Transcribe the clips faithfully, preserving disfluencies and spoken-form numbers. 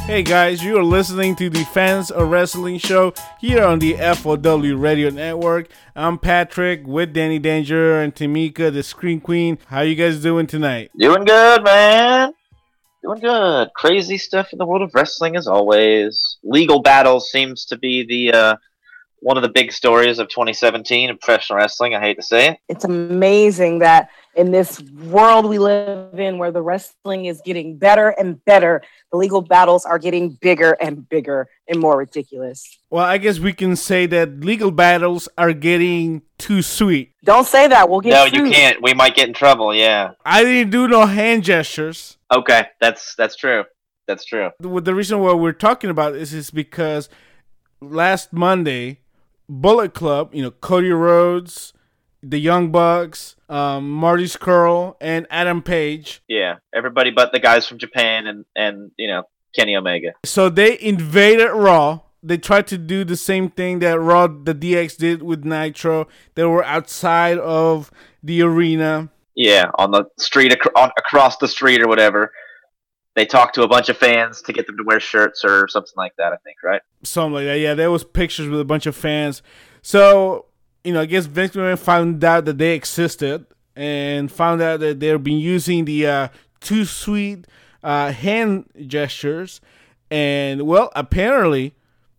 Hey guys, you are listening to the Fans of Wrestling show here on the F O W Radio Network. I'm Patrick with Danny Danger and Tamika, the Screen Queen. How you guys doing tonight? Doing good, man. Doing good. Crazy stuff in the world of wrestling as always. Legal battles seems to be the uh, one of the big stories of twenty seventeen in professional wrestling. I hate to say it. It's amazing that in this world we live in where the wrestling is getting better and better, the legal battles are getting bigger and bigger and more ridiculous. Well, I guess we can say that legal battles are getting too sweet. Don't say that. We'll get No, sued. you can't. We might get in trouble, yeah. I didn't do no hand gestures. Okay, that's that's true. That's true. The reason why we're talking about this is because last Monday, Bullet Club, you know, Cody Rhodes, the Young Bucks, um, Marty Scurll, and Adam Page. Yeah, everybody but the guys from Japan and, and you know, Kenny Omega. So they invaded Raw. They tried to do the same thing that Raw, the D X did with Nitro. They were outside of the arena. Yeah, on the street, ac- on, across the street or whatever. They talked to a bunch of fans to get them to wear shirts or something like that, I think, right? Something like that. Yeah, there was pictures with a bunch of fans. So, you know, I guess Vince McMahon found out that they existed and found out that they've been using the uh, too sweet uh, hand gestures. And, well, apparently,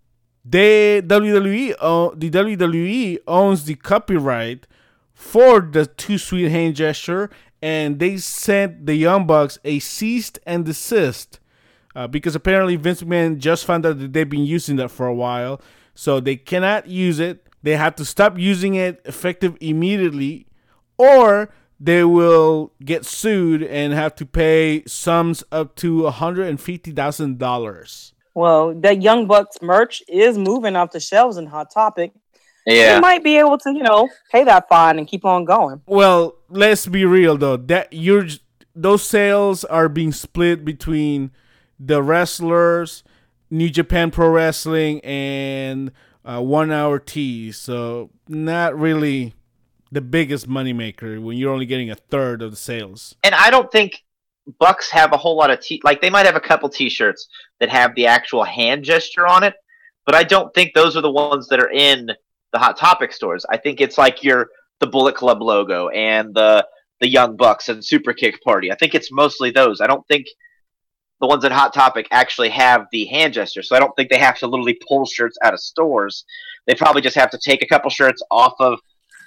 they W W E own, the W W E owns the copyright for the too sweet hand gesture, and they sent the Young Bucks a cease and desist uh, because apparently Vince McMahon just found out that they've been using that for a while, so they cannot use it. They have to stop using it effective immediately, or they will get sued and have to pay sums up to one hundred fifty thousand dollars. Well, the Young Bucks merch is moving off the shelves in Hot Topic. Yeah. They might be able to, you know, pay that fine and keep on going. Well, let's be real though. That you're those sales are being split between the wrestlers, New Japan Pro Wrestling, and uh, One Hour Tees. So not really the biggest moneymaker when you're only getting a third of the sales. And I don't think Bucks have a whole lot of t like they might have a couple t-shirts that have the actual hand gesture on it, but I don't think those are the ones that are in the Hot Topic stores. I think it's like your the Bullet Club logo and the the Young Bucks and Super Kick Party. I think it's mostly those. I don't think the ones at Hot Topic actually have the hand gesture, so I don't think they have to literally pull shirts out of stores. They probably just have to take a couple shirts off of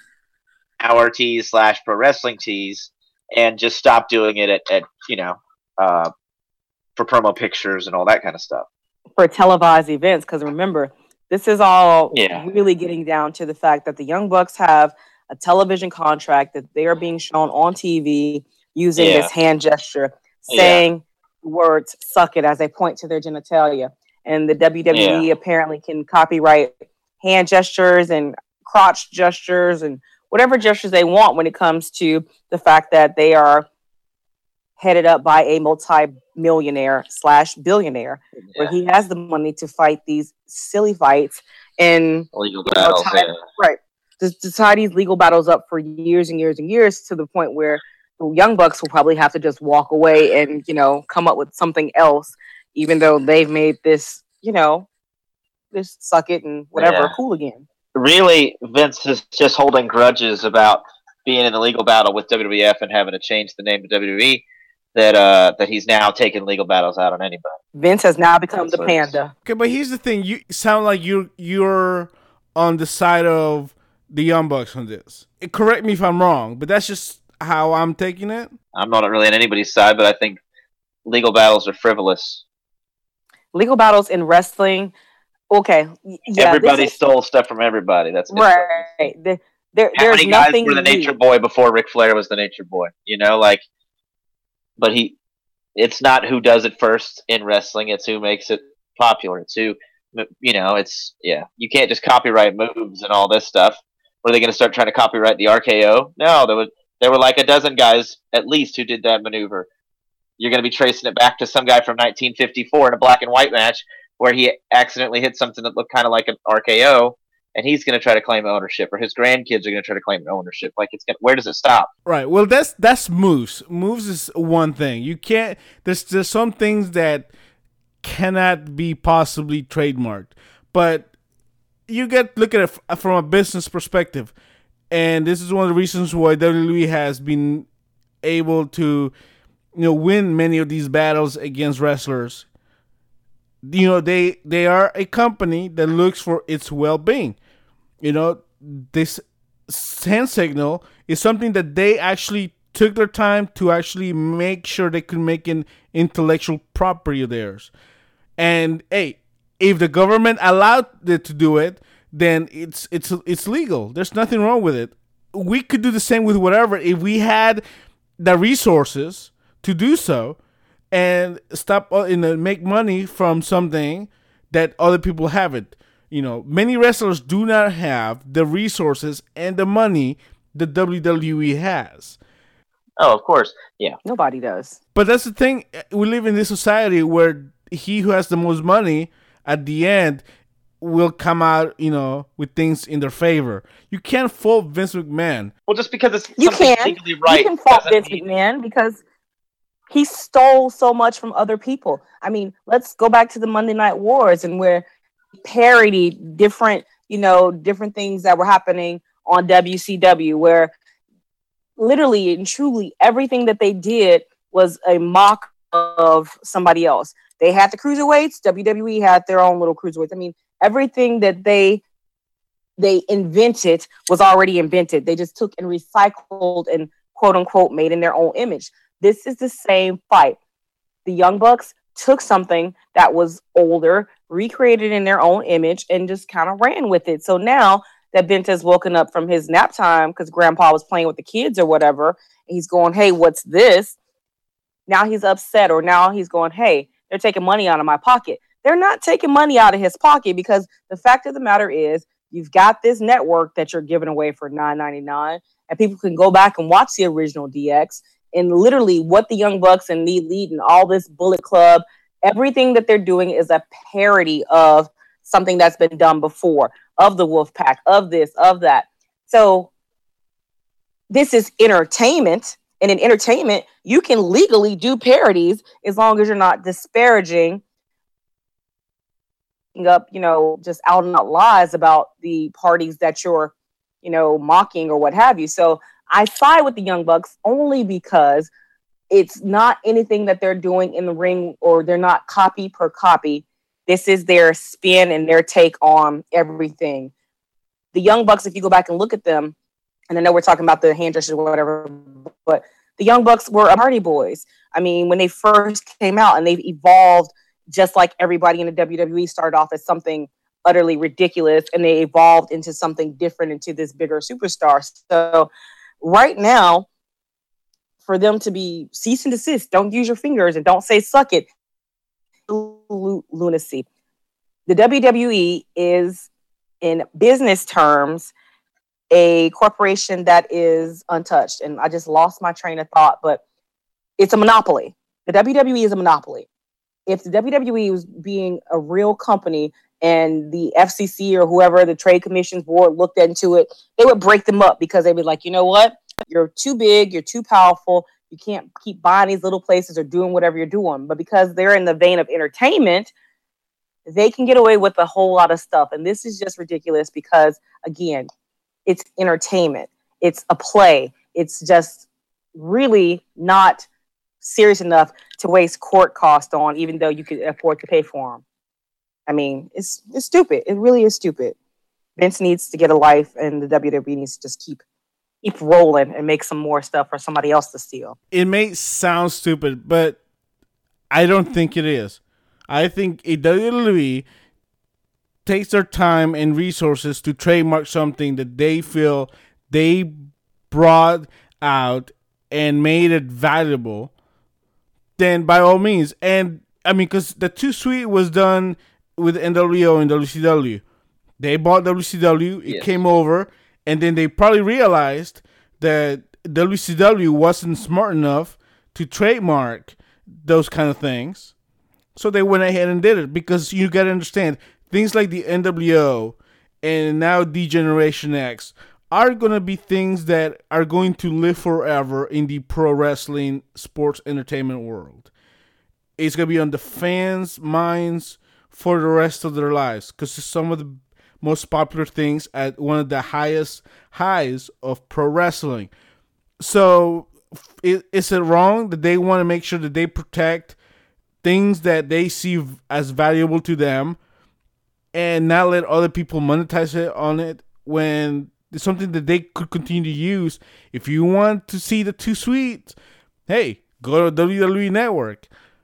our tees slash pro wrestling tees and just stop doing it at, at you know, uh, for promo pictures and all that kind of stuff. For televised events, because remember, this is all yeah. really getting down to the fact that the Young Bucks have a television contract that they are being shown on T V using yeah. this hand gesture, saying yeah. words, suck it, as they point to their genitalia. And the W W E yeah. apparently can copyright hand gestures and crotch gestures and whatever gestures they want when it comes to the fact that they are headed up by a multi-millionaire slash billionaire yeah. where he has the money to fight these silly fights and legal battles, know, tie, yeah. right to, to tie these legal battles up for years and years and years to the point where the Young Bucks will probably have to just walk away and, you know, come up with something else, even though they've made this, you know, this suck it and whatever yeah. cool again. Really, Vince is just holding grudges about being in a legal battle with W W F and having to change the name to W W E. That uh that he's now taking legal battles out on anybody. Vince has now become That's the panda. Okay, but here's the thing: you sound like you you're on the side of the Young Bucks on this. Correct me if I'm wrong, but that's just how I'm taking it. I'm not really on anybody's side, but I think legal battles are frivolous. Legal battles in wrestling, okay. Yeah, everybody is, stole stuff from everybody. That's right. There, there, How there's many guys nothing were the new. Nature Boy before Ric Flair was the Nature Boy? You know, like. But he, it's not who does it first in wrestling. It's who makes it popular. It's who, you know, it's, yeah. You can't just copyright moves and all this stuff. Were they going to start trying to copyright the R K O? No, there was, there were like a dozen guys at least who did that maneuver. You're going to be tracing it back to some guy from nineteen fifty-four in a black and white match where he accidentally hit something that looked kind of like an R K O. And he's going to try to claim ownership, or his grandkids are going to try to claim ownership. Like, it's gonna, where does it stop? Right. Well, that's that's moves. Moves is one thing. You can't. There's there's some things that cannot be possibly trademarked. But you get look at it from a business perspective, and this is one of the reasons why W W E has been able to, you know, win many of these battles against wrestlers. You know, they they are a company that looks for its well-being. You know, this hand signal is something that they actually took their time to actually make sure they could make an intellectual property of theirs. And hey, if the government allowed it to do it, then it's it's it's legal. There's nothing wrong with it. We could do the same with whatever if we had the resources to do so and stop uh, and make money from something that other people haven't. You know, many wrestlers do not have the resources and the money that W W E has. Oh, of course. Yeah. Nobody does. But that's the thing. We live in this society where he who has the most money at the end will come out, you know, with things in their favor. You can't fault Vince McMahon. Well, just because it's you something can. legally right. You can fault Vince mean... McMahon because he stole so much from other people. I mean, let's go back to the Monday Night Wars and where he parodied different, you know, different things that were happening on W C W, where literally and truly everything that they did was a mock of somebody else. They had the cruiserweights. W W E had their own little cruiserweights. I mean, everything that they they invented was already invented. They just took and recycled and quote unquote made in their own image. This is the same fight. The Young Bucks took something that was older, recreated in their own image, and just kind of ran with it. So now that Vince has woken up from his nap time because Grandpa was playing with the kids or whatever, and he's going, hey, what's this? Now he's upset, or now he's going, hey, they're taking money out of my pocket. They're not taking money out of his pocket because the fact of the matter is you've got this network that you're giving away for nine ninety-nine, and people can go back and watch the original D X. And literally what the Young Bucks and the Elite and all this Bullet Club, everything that they're doing is a parody of something that's been done before, of the Wolfpack, of this, of that. So this is entertainment. And in entertainment, you can legally do parodies as long as you're not disparaging up, you know, just out and out lies about the parties that you're, you know, mocking or what have you. So I side with the Young Bucks only because it's not anything that they're doing in the ring, or they're not copy per copy. This is their spin and their take on everything. The Young Bucks, if you go back and look at them, and I know we're talking about the hand gestures or whatever, but the Young Bucks were Hardy Boys. I mean, when they first came out, and they've evolved just like everybody in the W W E started off as something utterly ridiculous, and they evolved into something different, into this bigger superstar. So right now, for them to be cease and desist, don't use your fingers and don't say suck it, lunacy. The W W E is, in business terms, a corporation that is untouched. And I just lost my train of thought, but it's a monopoly. The W W E is a monopoly. If the W W E was being a real company and the F C C or whoever, the Trade Commission's board, looked into it, they would break them up because they'd be like, you know what? You're too big. You're too powerful. You can't keep buying these little places or doing whatever you're doing. But because they're in the vein of entertainment, they can get away with a whole lot of stuff. And this is just ridiculous because, again, it's entertainment. It's a play. It's just really not serious enough to waste court costs on, even though you could afford to pay for them. I mean, it's it's stupid. It really is stupid. Vince needs to get a life, and the W W E needs to just keep keep rolling and make some more stuff for somebody else to steal. It may sound stupid, but I don't think it is. I think a W W E takes their time and resources to trademark something that they feel they brought out and made it valuable, then by all means. And I mean, because the Too Sweet was done with N W O and W C W. They bought W C W, it yes. came over, and then they probably realized that W C W wasn't smart enough to trademark those kind of things. So they went ahead and did it, because you got to understand, things like the N W O and now D-Generation X are going to be things that are going to live forever in the pro wrestling sports entertainment world. it's gonna be on the fans' minds for the rest of their lives, because it's some of the most popular things at one of the highest highs of pro wrestling. So, is it wrong that they want to make sure that they protect things that they see as valuable to them and not let other people monetize it on it when it's something that they could continue to use? If you want to see the Too Sweet, hey, go to W W E Network.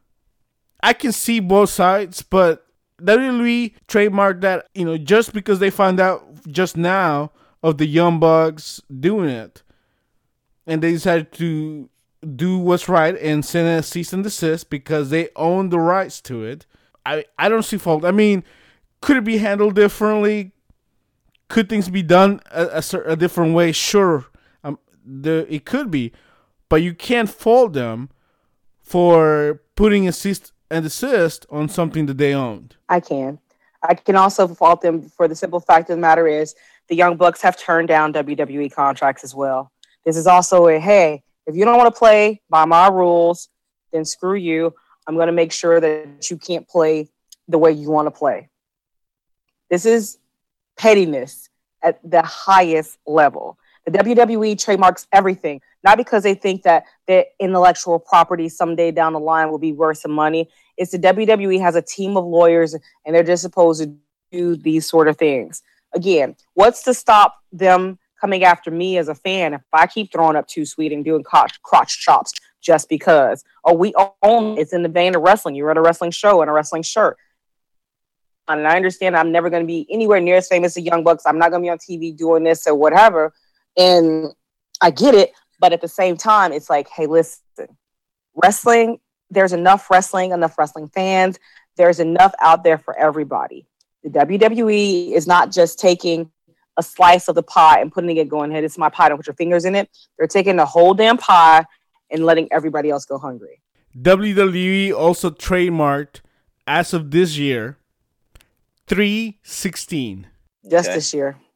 I can see both sides, but W W E trademarked that, you know, just because they found out just now of the Young Bucks doing it. And they decided to do what's right and send a cease and desist because they own the rights to it. I, I don't see fault. I mean, could it be handled differently? Could things be done a, a, a different way? Sure, um, the, it could be. But you can't fault them for putting a cease and desist on something that they owned. I can. I can also fault them for the simple fact of the matter is the Young Bucks have turned down W W E contracts as well. This is also a, hey, if you don't want to play by my rules, then screw you. I'm going to make sure that you can't play the way you want to play. This is pettiness at the highest level. The W W E trademarks everything, not because they think that their intellectual property someday down the line will be worth some money. It's the W W E has a team of lawyers, and they're just supposed to do these sort of things. Again, what's to stop them coming after me as a fan if I keep throwing up Too Sweet and doing crotch, crotch chops just because? Oh, we own it's in the vein of wrestling. You're at a wrestling show in a wrestling shirt. And I understand I'm never going to be anywhere near as famous as Young Bucks. I'm not going to be on T V doing this or whatever. And I get it. But at the same time, it's like, hey, listen, wrestling, there's enough wrestling, enough wrestling fans. There's enough out there for everybody. The W W E is not just taking a slice of the pie and putting it going, hey, this is my pie, don't put your fingers in it. They're taking the whole damn pie and letting everybody else go hungry. W W E also trademarked, as of this year, three sixteen. Just Okay. this year.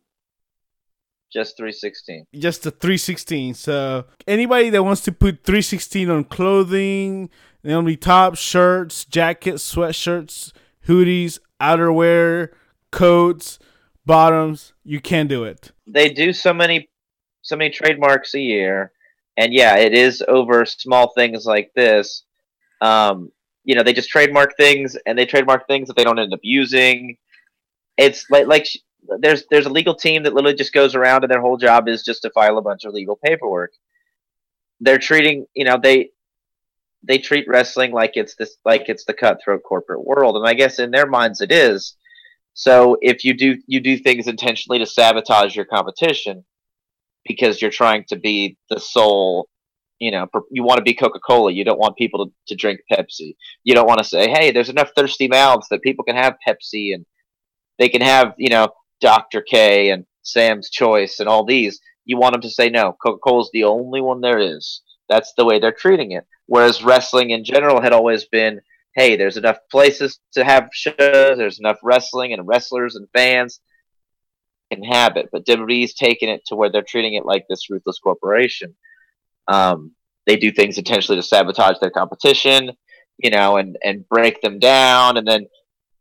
Just three sixteen. Just the three sixteen. So anybody that wants to put three sixteen on clothing, it'll be tops, shirts, jackets, sweatshirts, hoodies, outerwear, coats, bottoms, you can do it. They do so many, so many trademarks a year, and yeah, it is over small things like this. Um, you know, they just trademark things, and they trademark things that they don't end up using. It's like like there's there's a legal team that literally just goes around, and their whole job is just to file a bunch of legal paperwork. They're treating, you know, they they treat wrestling like it's this like it's the cutthroat corporate world, and I guess in their minds it is. So if you do you do things intentionally to sabotage your competition because you're trying to be the sole, you know, you want to be Coca-Cola. You don't want people to, to drink Pepsi. You don't want to say, hey, there's enough thirsty mouths that people can have Pepsi and they can have, you know, Doctor K and Sam's Choice and all these. You want them to say, no, Coca-Cola's the only one there is. That's the way they're treating it. Whereas wrestling in general had always been, hey, there's enough places to have shows, there's enough wrestling and wrestlers and fans can have it. But W W E's taken it to where they're treating it like this ruthless corporation. Um, they do things intentionally to sabotage their competition, you know, and, and break them down and then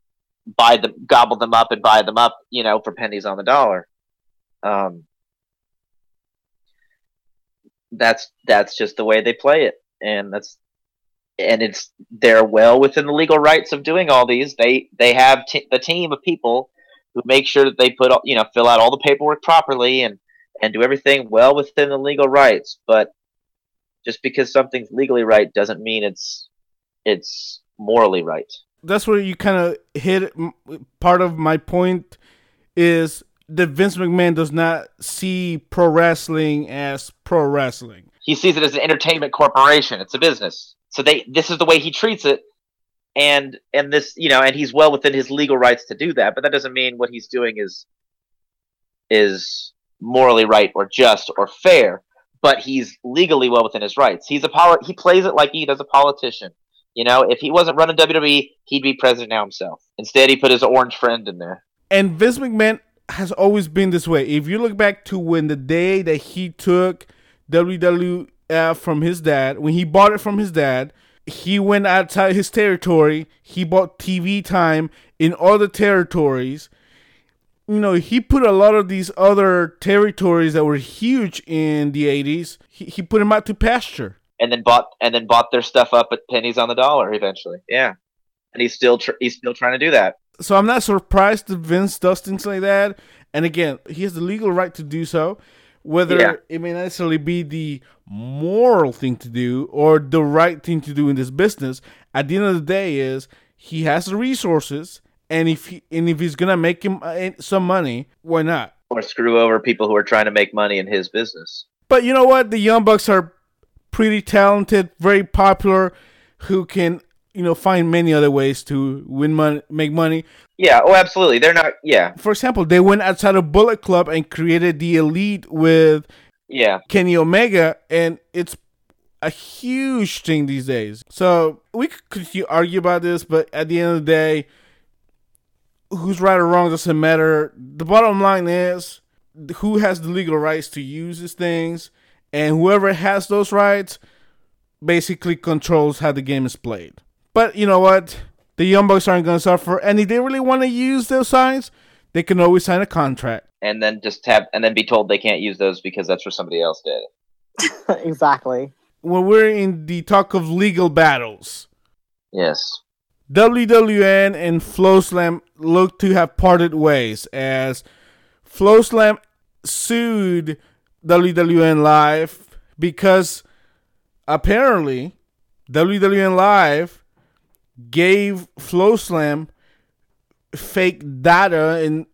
buy them, gobble them up and buy them up, you know, for pennies on the dollar. Um, that's that's just the way they play it, and that's and it's they're well within the legal rights of doing all these. They they have t- the team of people who make sure that they put you know fill out all the paperwork properly and and do everything well within the legal rights. But just because something's legally right doesn't mean it's it's morally right. That's where you kind of hit part of my point is that Vince McMahon does not see pro wrestling as pro wrestling. He sees it as an entertainment corporation. It's a business. So they this is the way he treats it. And and this, you know, and he's well within his legal rights to do that, but that doesn't mean what he's doing is is morally right or just or fair, but he's legally well within his rights. He's a poli- he plays it like he does a politician. You know, if he wasn't running W W E, he'd be president now himself. Instead, he put his orange friend in there. And Vince McMahon has always been this way. If you look back to when the day that he took W W F from his dad, when he bought it from his dad, he went outside his territory. He bought T V time in other territories. You know, he put a lot of these other territories that were huge in the eighties. He, he put them out to pasture. And then bought and then bought their stuff up at pennies on the dollar eventually. Yeah, and he's still tr- he's still trying to do that. So I'm not surprised that Vince does things like that. And again, he has the legal right to do so. Whether yeah. it may not necessarily be the moral thing to do or the right thing to do in this business, at the end of the day is he has the resources, and if he, and if he's gonna make him some money, why not? Or screw over people who are trying to make money in his business. But you know what? The Young Bucks are pretty talented, very popular, who can, you know, find many other ways to win money, make money. Yeah, oh, absolutely. They're not, yeah. For example, they went outside of Bullet Club and created the Elite with yeah. Kenny Omega, and it's a huge thing these days. So we could argue about this, but at the end of the day, who's right or wrong doesn't matter. The bottom line is who has the legal rights to use these things, and whoever has those rights basically controls how the game is played. But you know what? The Young Bucks aren't going to suffer, and if they really want to use those signs, they can always sign a contract. And then just have, and then be told they can't use those because that's what somebody else did. Exactly. When we're in the talk of legal battles, yes, W W N and FloSlam look to have parted ways as FloSlam sued W W N Live because apparently W W N Live gave FloSlam fake data and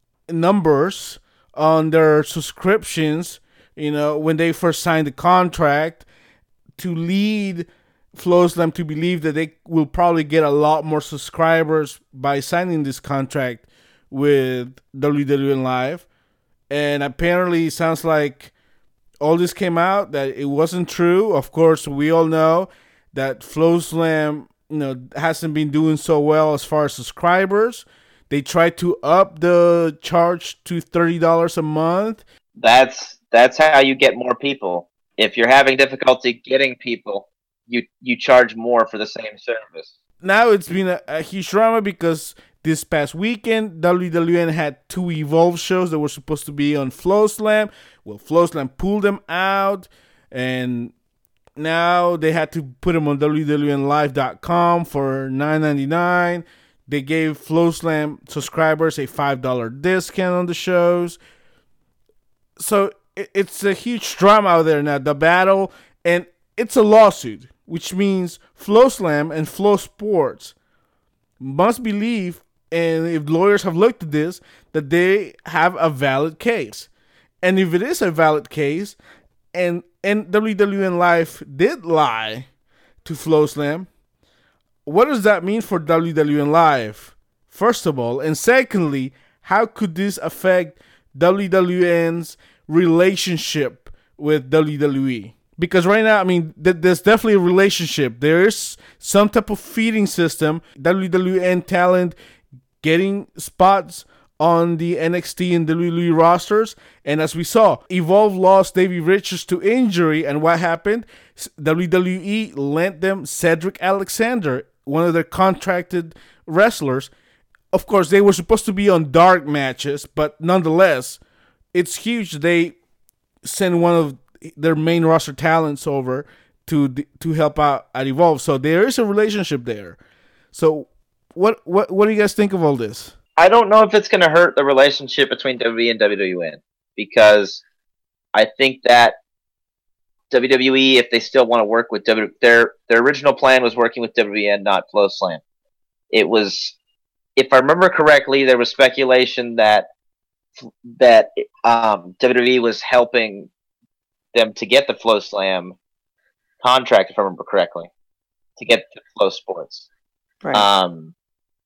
numbers on their subscriptions, you know, when they first signed the contract, to lead FloSlam to believe that they will probably get a lot more subscribers by signing this contract with W W N Live. And apparently it sounds like all this came out that it wasn't true. Of course, we all know that FloSlam, you know, hasn't been doing so well as far as subscribers. They tried to up the charge to thirty dollars a month. That's that's how you get more people. If you're having difficulty getting people, you you charge more for the same service. Now it's been a, a huge drama because this past weekend, W W N had two Evolve shows that were supposed to be on FloSlam. Well, FloSlam pulled them out, and now they had to put them on W W N live dot com for nine ninety-nine. They gave FloSlam subscribers a five dollars discount on the shows. So it, it's a huge drama out there now, the battle, and it's a lawsuit, which means FloSlam and Flow Sports must believe, and if lawyers have looked at this, that they have a valid case. And if it is a valid case, and, and W W N Live did lie to FloSlam, what does that mean for W W N Live, first of all? And secondly, how could this affect W W N's relationship with W W E? Because right now, I mean, th- there's definitely a relationship. There is some type of feeding system. W W N talent getting spots on the N X T and W W E rosters. And as we saw, Evolve lost Davey Richards to injury. And what happened? W W E lent them Cedric Alexander, one of their contracted wrestlers. Of course, they were supposed to be on dark matches, but nonetheless, it's huge. They send one of their main roster talents over to to help out at Evolve. So there is a relationship there. So what what what do you guys think of all this? I don't know if it's going to hurt the relationship between W W E and W W N, because I think that W W E, if they still want to work with W, their their original plan was working with W W N, not FloSlam. It was, if I remember correctly, there was speculation that that um, W W E was helping them to get the FloSlam contract, if I remember correctly, to get to Flow Sports. Right. Um,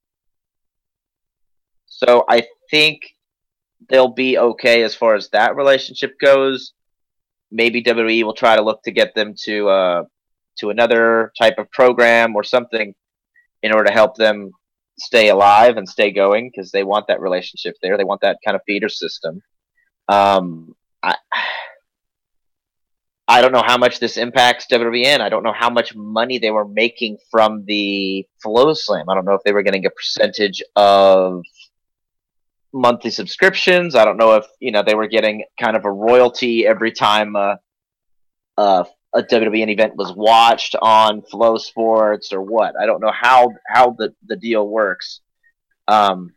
so I think they'll be okay as far as that relationship goes. Maybe W W E will try to look to get them to uh, to another type of program or something in order to help them stay alive and stay going, because they want that relationship there. They want that kind of feeder system. Um, I I don't know how much this impacts W W E. I don't know how much money they were making from the Flow Slam. I don't know if they were getting a percentage of monthly subscriptions. I don't know if, you know, they were getting kind of a royalty every time uh, uh, a W W E event was watched on Flow Sports or what. I don't know how how the, the deal works. Um,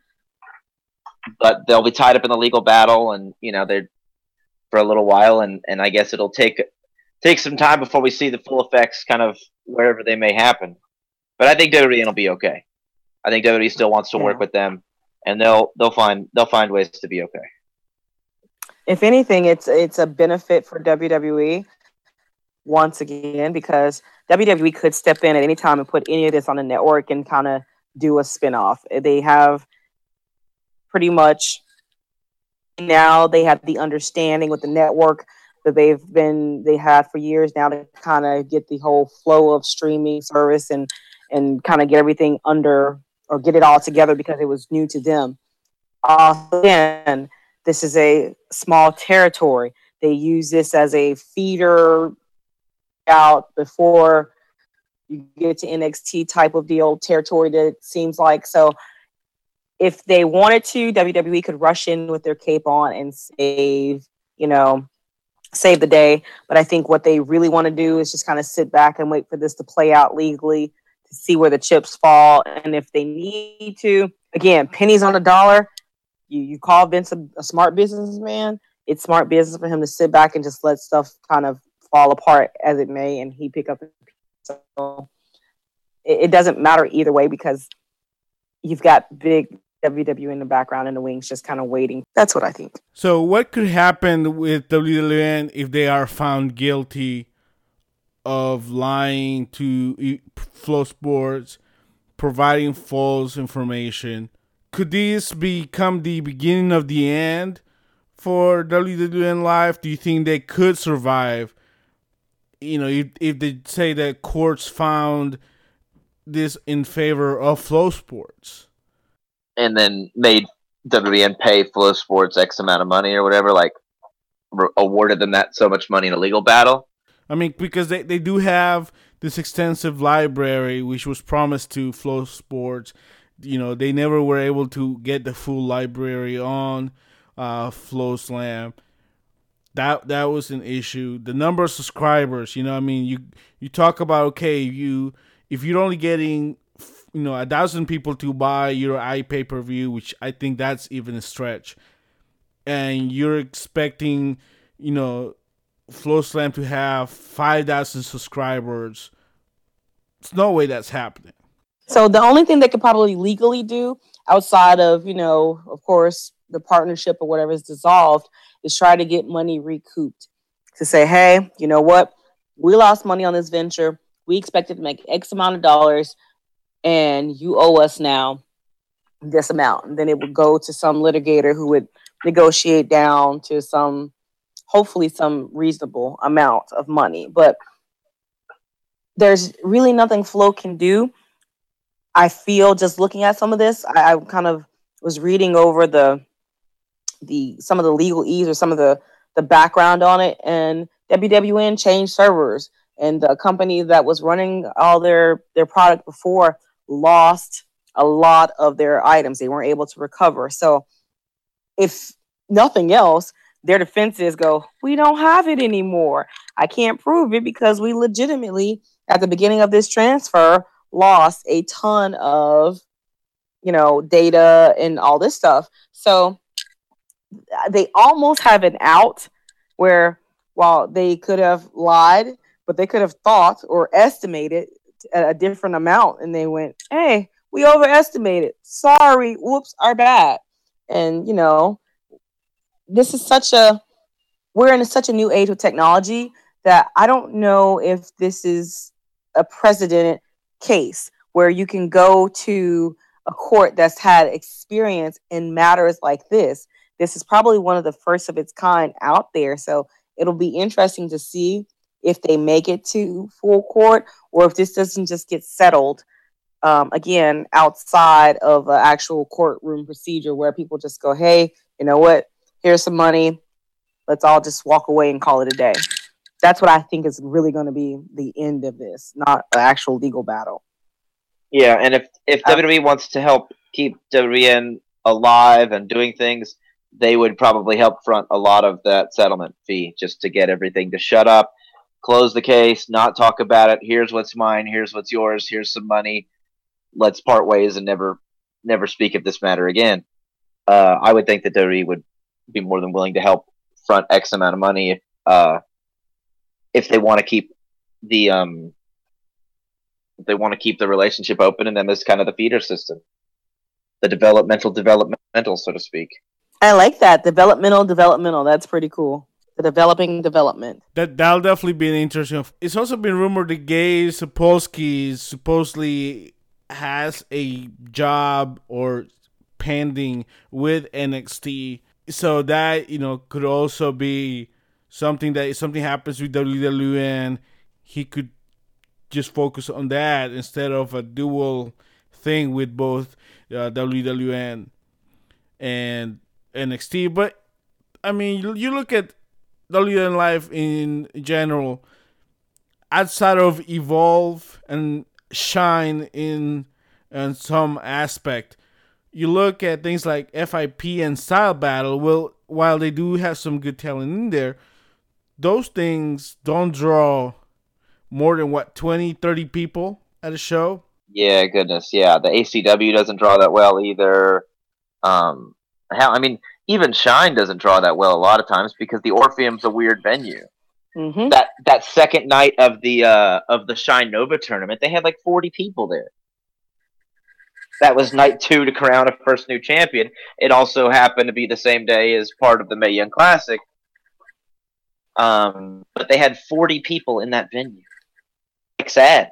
but they'll be tied up in the legal battle, and, you know, they're for a little while, and, and I guess it'll take take some time before we see the full effects kind of wherever they may happen. But I think W W E will be okay. I think W W E still wants to yeah. work with them, and they'll they'll find they'll find ways to be okay. If anything, it's it's a benefit for W W E once again, because W W E could step in at any time and put any of this on the network and kind of do a spinoff. They have pretty much now they have the understanding with the network that they've been they had for years now to kind of get the whole flow of streaming service and and kind of get everything under or get it all together because it was new to them. Uh, again, this is a small territory. They use this as a feeder out before you get to N X T type of deal territory that it seems like. So if they wanted to, W W E could rush in with their cape on and save, you know, save the day. But I think what they really want to do is just kind of sit back and wait for this to play out legally to see where the chips fall. And if they need to, again, pennies on a dollar, you, you call Vince a, a smart businessman. It's smart business for him to sit back and just let stuff kind of fall apart as it may, and he pick up the pieces. So it, it doesn't matter either way because you've got big W W E in the background in the wings just kind of waiting. That's what I think. So what could happen with W W E if they are found guilty of lying to Flow Sports, providing false information? Could this become the beginning of the end for W W E Live? Do you think they could survive? You know, if, if they say that courts found this in favor of Flow Sports, and then made W W E pay Flow Sports X amount of money or whatever, like re- awarded them that so much money in a legal battle. I mean, because they, they do have this extensive library, which was promised to Flow Sports. You know, they never were able to get the full library on uh, Flow Slam. That that was an issue. The number of subscribers, you know, I mean, you you talk about, okay, you if you're only getting, you know, a thousand people to buy your iPay-per-view, which I think that's even a stretch, and you're expecting, you know, Flow Slam to have five thousand subscribers, there's no way that's happening. So the only thing they could probably legally do outside of, you know, of course, the partnership or whatever is dissolved is try to get money recouped. To say, hey, you know what? We lost money on this venture. We expected to make X amount of dollars, and you owe us now this amount. And then it would go to some litigator who would negotiate down to some, hopefully some reasonable amount of money. But there's really nothing Flow can do. I feel just looking at some of this, I, I kind of was reading over the the some of the legalese or some of the, the background on it, and W W N changed servers, and the company that was running all their, their product before lost a lot of their items. They weren't able to recover. So if nothing else, their defenses go, we don't have it anymore. I can't prove it because we legitimately, at the beginning of this transfer, lost a ton of, you know, data and all this stuff. So they almost have an out where, while they could have lied, but they could have thought or estimated a, a different amount, and they went, hey, we overestimated. Sorry, whoops, our bad. And, you know, this is such a, we're in such a new age of technology that I don't know if this is a precedent case where you can go to a court that's had experience in matters like this. This is probably one of the first of its kind out there. So it'll be interesting to see if they make it to full court or if this doesn't just get settled, um, again, outside of an actual courtroom procedure where people just go, hey, you know what? Here's some money. Let's all just walk away and call it a day. That's what I think is really going to be the end of this, not an actual legal battle. Yeah, and if if uh, W W E wants to help keep W W E alive and doing things, they would probably help front a lot of that settlement fee just to get everything to shut up, close the case, not talk about it. Here's what's mine. Here's what's yours. Here's some money. Let's part ways and never never speak of this matter again. Uh, I would think that W W E would be more than willing to help front X amount of money if, uh, if they want to keep the um, if they want to keep the relationship open, and then this kind of the feeder system, the developmental developmental, so to speak. I like that. Developmental, developmental. That's pretty cool. The developing development. That, that'll definitely be an interesting. It's also been rumored that Gabe Sapolsky supposedly has a job or pending with N X T. So that, you know, could also be something that if something happens with W W E, he could just focus on that instead of a dual thing with both uh, W W E and N X T. But I mean, you, you look at W W E Live in general, outside of Evolve and Shine in, in some aspect, you look at things like F I P and Style Battle. Well, while they do have some good talent in there, those things don't draw more than what, twenty, thirty people at a show. Yeah, goodness, yeah. The A C W doesn't draw that well either. Um, hell, I mean, even Shine doesn't draw that well a lot of times because the Orpheum's a weird venue. Mm-hmm. That that second night of the uh, of the Shine Nova tournament, they had like forty people there. That was night two to crown a first new champion. It also happened to be the same day as part of the Mae Young Classic. Um, but they had forty people in that venue. Like sad.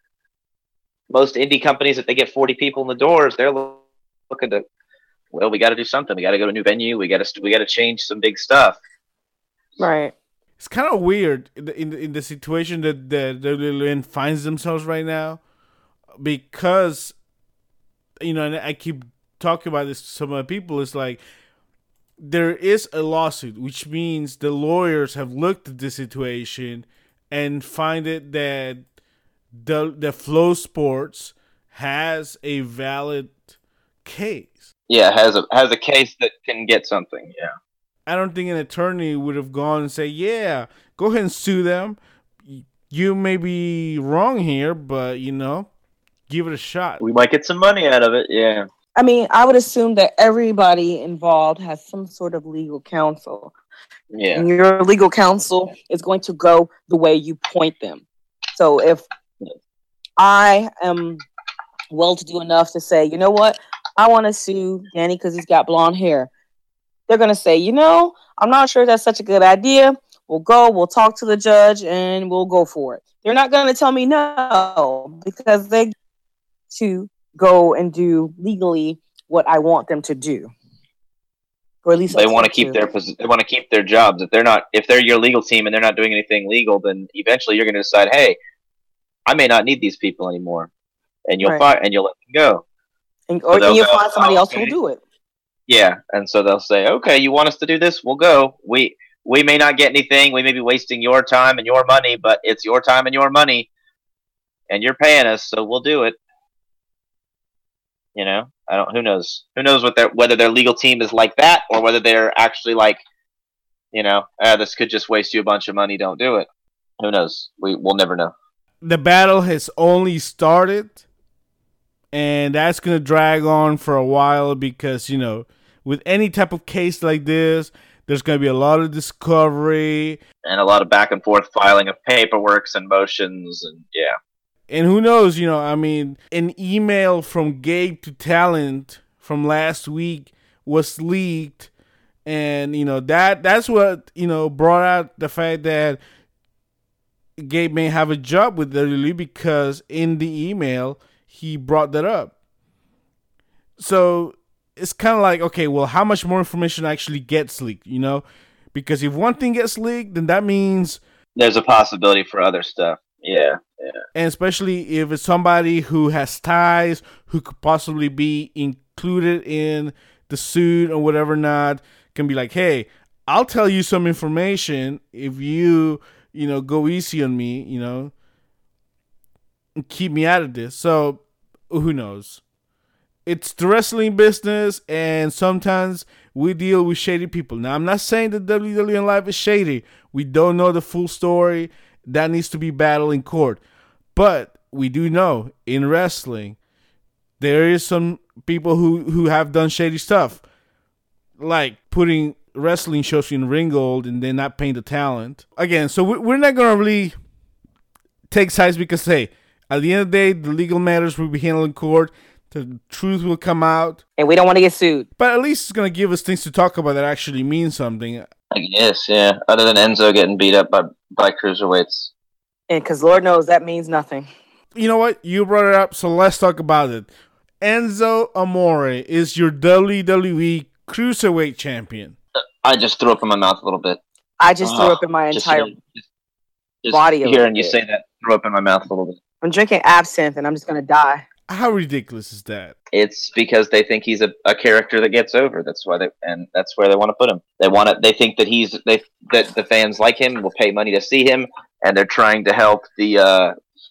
Most indie companies, if they get forty people in the doors, they're looking to, well, we got to do something. We got to go to a new venue. We got to we got to change some big stuff. Right. It's kind of weird in the, in the, in the situation that the W W E finds themselves right now, because, you know, and I keep talking about this to some other people. It's like there is a lawsuit, which means the lawyers have looked at the situation and find it that the the Flow Sports has a valid case. Yeah, has a has a case that can get something. Yeah. I don't think an attorney would have gone and say, yeah, go ahead and sue them. You may be wrong here, but, you know, give it a shot. We might get some money out of it, yeah. I mean, I would assume that everybody involved has some sort of legal counsel. Yeah. And your legal counsel is going to go the way you point them. So if I am well-to-do enough to say, you know what, I want to sue Danny because he's got blonde hair. They're going to say, you know, I'm not sure that's such a good idea. We'll go, we'll talk to the judge, and we'll go for it. They're not going to tell me no because they to go and do legally what I want them to do. Or at least they want to keep their they want to keep their jobs. If they're not if they're your legal team and they're not doing anything legal, then eventually you're going to decide, hey, I may not need these people anymore. And you'll right. find and you'll let them go. And, or so and you'll go, find somebody oh, else okay. who'll do it. Yeah, and so they'll say, "Okay, you want us to do this? We'll go. We we may not get anything. We may be wasting your time and your money, but it's your time and your money, and you're paying us, so we'll do it." You know, I don't. Who knows? Who knows what their whether their legal team is like that, or whether they're actually like, you know, ah, this could just waste you a bunch of money. Don't do it. Who knows? We we'll never know. The battle has only started, and that's gonna drag on for a while because, you know, with any type of case like this, there's going to be a lot of discovery. And a lot of back and forth filing of paperworks and motions, and yeah. And who knows, you know, I mean, an email from Gabe to Talent from last week was leaked. And, you know, that that's what, you know, brought out the fact that Gabe may have a job with W W E because in the email, he brought that up. So it's kind of like, okay, well, how much more information actually gets leaked, you know? Because if one thing gets leaked, then that means there's a possibility for other stuff. Yeah, yeah. And especially if it's somebody who has ties, who could possibly be included in the suit or whatever not, can be like, hey, I'll tell you some information if you, you know, go easy on me, you know, and keep me out of this. So who knows? It's the wrestling business, and sometimes we deal with shady people. Now, I'm not saying that W W E Live is shady. We don't know the full story. That needs to be battled in court. But we do know in wrestling, there is some people who, who have done shady stuff, like putting wrestling shows in Ringgold and then not paying the talent. Again, so we're not going to really take sides because, hey, at the end of the day, the legal matters will be handled in court. The truth will come out. And we don't want to get sued. But at least it's going to give us things to talk about that actually mean something. I guess, yeah. Other than Enzo getting beat up by, by cruiserweights. And because Lord knows that means nothing. You know what? You brought it up, so let's talk about it. Enzo Amore is your W W E Cruiserweight Champion. I just threw up in my mouth a little bit. I just uh, threw up in my entire just, just, just body. Hearing you say that, threw up in my mouth a little bit. I'm drinking absinthe and I'm just going to die. How ridiculous is that? It's because they think he's a, a character that gets over. That's why they and that's where they want to put him. They want to. They think that he's they that the fans like him, will pay money to see him, and they're trying to help the uh,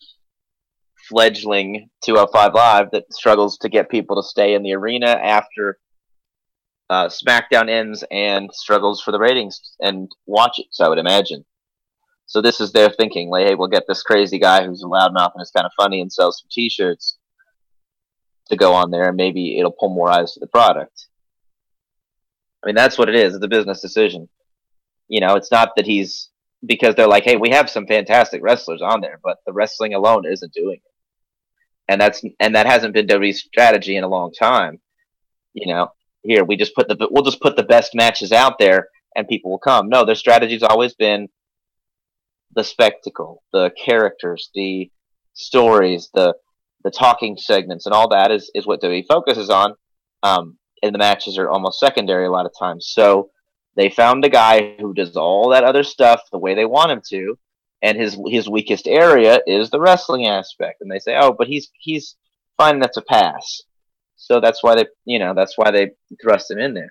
fledgling two oh five Live that struggles to get people to stay in the arena after uh, SmackDown ends and struggles for the ratings and watch it. So I would imagine. So this is their thinking. Like, hey, we'll get this crazy guy who's a loudmouth and is kind of funny and sells some T-shirts to go on there, and maybe it'll pull more eyes to the product. I mean, that's what it is. It's a business decision. You know, it's not that he's because they're like, hey, we have some fantastic wrestlers on there, but the wrestling alone isn't doing it. And that's and that hasn't been W W E's strategy in a long time. You know, here we just put the we'll just put the best matches out there and people will come. No, their strategy's always been the spectacle, the characters, the stories, the the talking segments, and all that is, is what W W E focuses on. Um, and the matches are almost secondary a lot of times. So they found a guy who does all that other stuff the way they want him to, and his his weakest area is the wrestling aspect. And they say, oh, but he's he's fine enough to pass. So that's why they you know that's why they thrust him in there.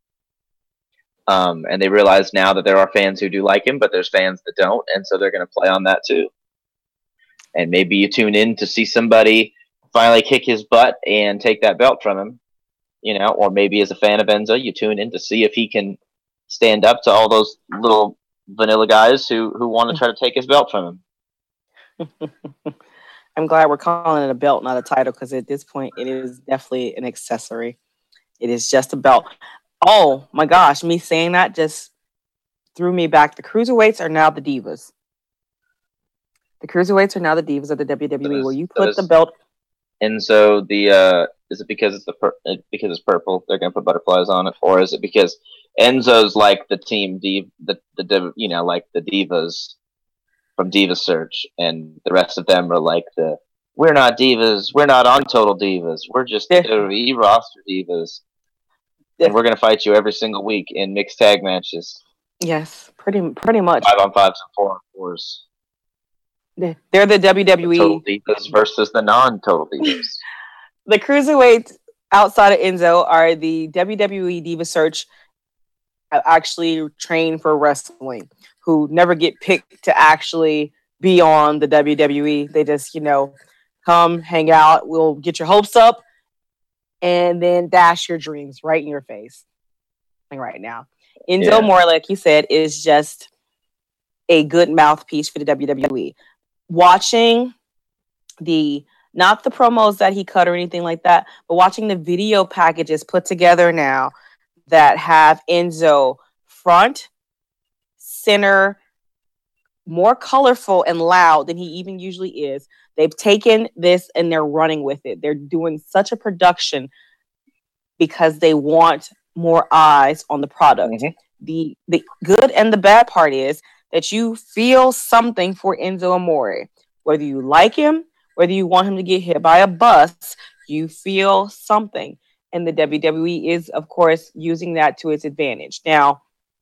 Um, and they realize now that there are fans who do like him, but there's fans that don't, and so they're going to play on that too. And maybe you tune in to see somebody finally kick his butt and take that belt from him, you know, or maybe as a fan of Enzo, you tune in to see if he can stand up to all those little vanilla guys who, who want to try to take his belt from him. I'm glad we're calling it a belt, not a title, because at this point, it is definitely an accessory. It is just a belt. Oh, my gosh, me saying that just threw me back. The cruiserweights are now the divas. The cruiserweights are now the divas of the W W E, is, where you put is, the belt. And so the uh, is it because it's the pur- because it's purple? They're gonna put butterflies on it, or is it because Enzo's like the team div, the the you know like the divas from Diva Search, and the rest of them are like the we're not divas, we're not on Total Divas, we're just W W E roster divas, and we're gonna fight you every single week in mixed tag matches. Yes, pretty pretty much five on fives and four on fours. They're the W W E the Total Divas versus the non-Total Divas. The cruiserweights outside of Enzo are the W W E Diva Search, actually trained for wrestling, who never get picked to actually be on the W W E. They just, you know, come, hang out, we'll get your hopes up, and then dash your dreams right in your face. Like right now. Enzo yeah. Amore, like you said, is just a good mouthpiece for the W W E. Watching the, not the promos that he cut or anything like that, but watching the video packages put together now that have Enzo front, center, more colorful and loud than he even usually is. They've taken this and they're running with it. They're doing such a production because they want more eyes on the product. Mm-hmm. The the good and the bad part is that you feel something for Enzo Amore. Whether you like him, whether you want him to get hit by a bus, you feel something. And the W W E is, of course, using that to its advantage. Now,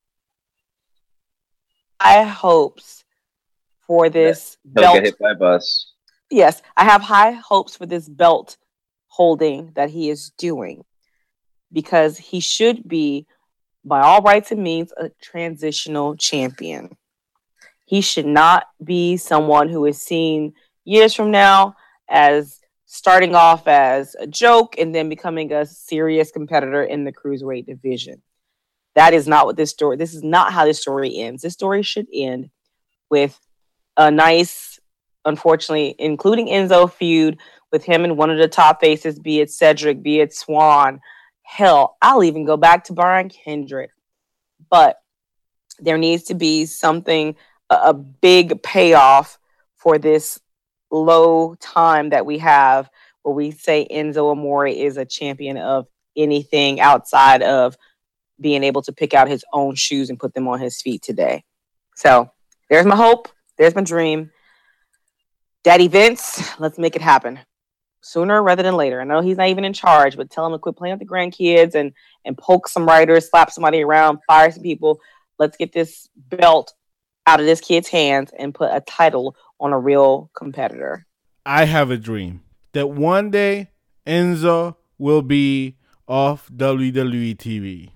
I have hopes for this He'll belt. Get hit by a bus. Yes, I have high hopes for this belt holding that he is doing, because he should be, by all rights and means, a transitional champion. He should not be someone who is seen years from now as starting off as a joke and then becoming a serious competitor in the cruiserweight division. That is not what this story, this is not how this story ends. This story should end with a nice, unfortunately, including Enzo feud with him and one of the top faces, be it Cedric, be it Swan. Hell, I'll even go back to Brian Kendrick. But there needs to be something, a, a big payoff for this low time that we have where we say Enzo Amore is a champion of anything outside of being able to pick out his own shoes and put them on his feet today. So there's my hope. There's my dream. Daddy Vince, let's make it happen sooner rather than later. I know he's not even in charge, but tell him to quit playing with the grandkids and, and poke some writers, slap somebody around, fire some people. Let's get this belt out of this kid's hands and put a title on a real competitor. I have a dream that one day Enzo will be off W W E T V.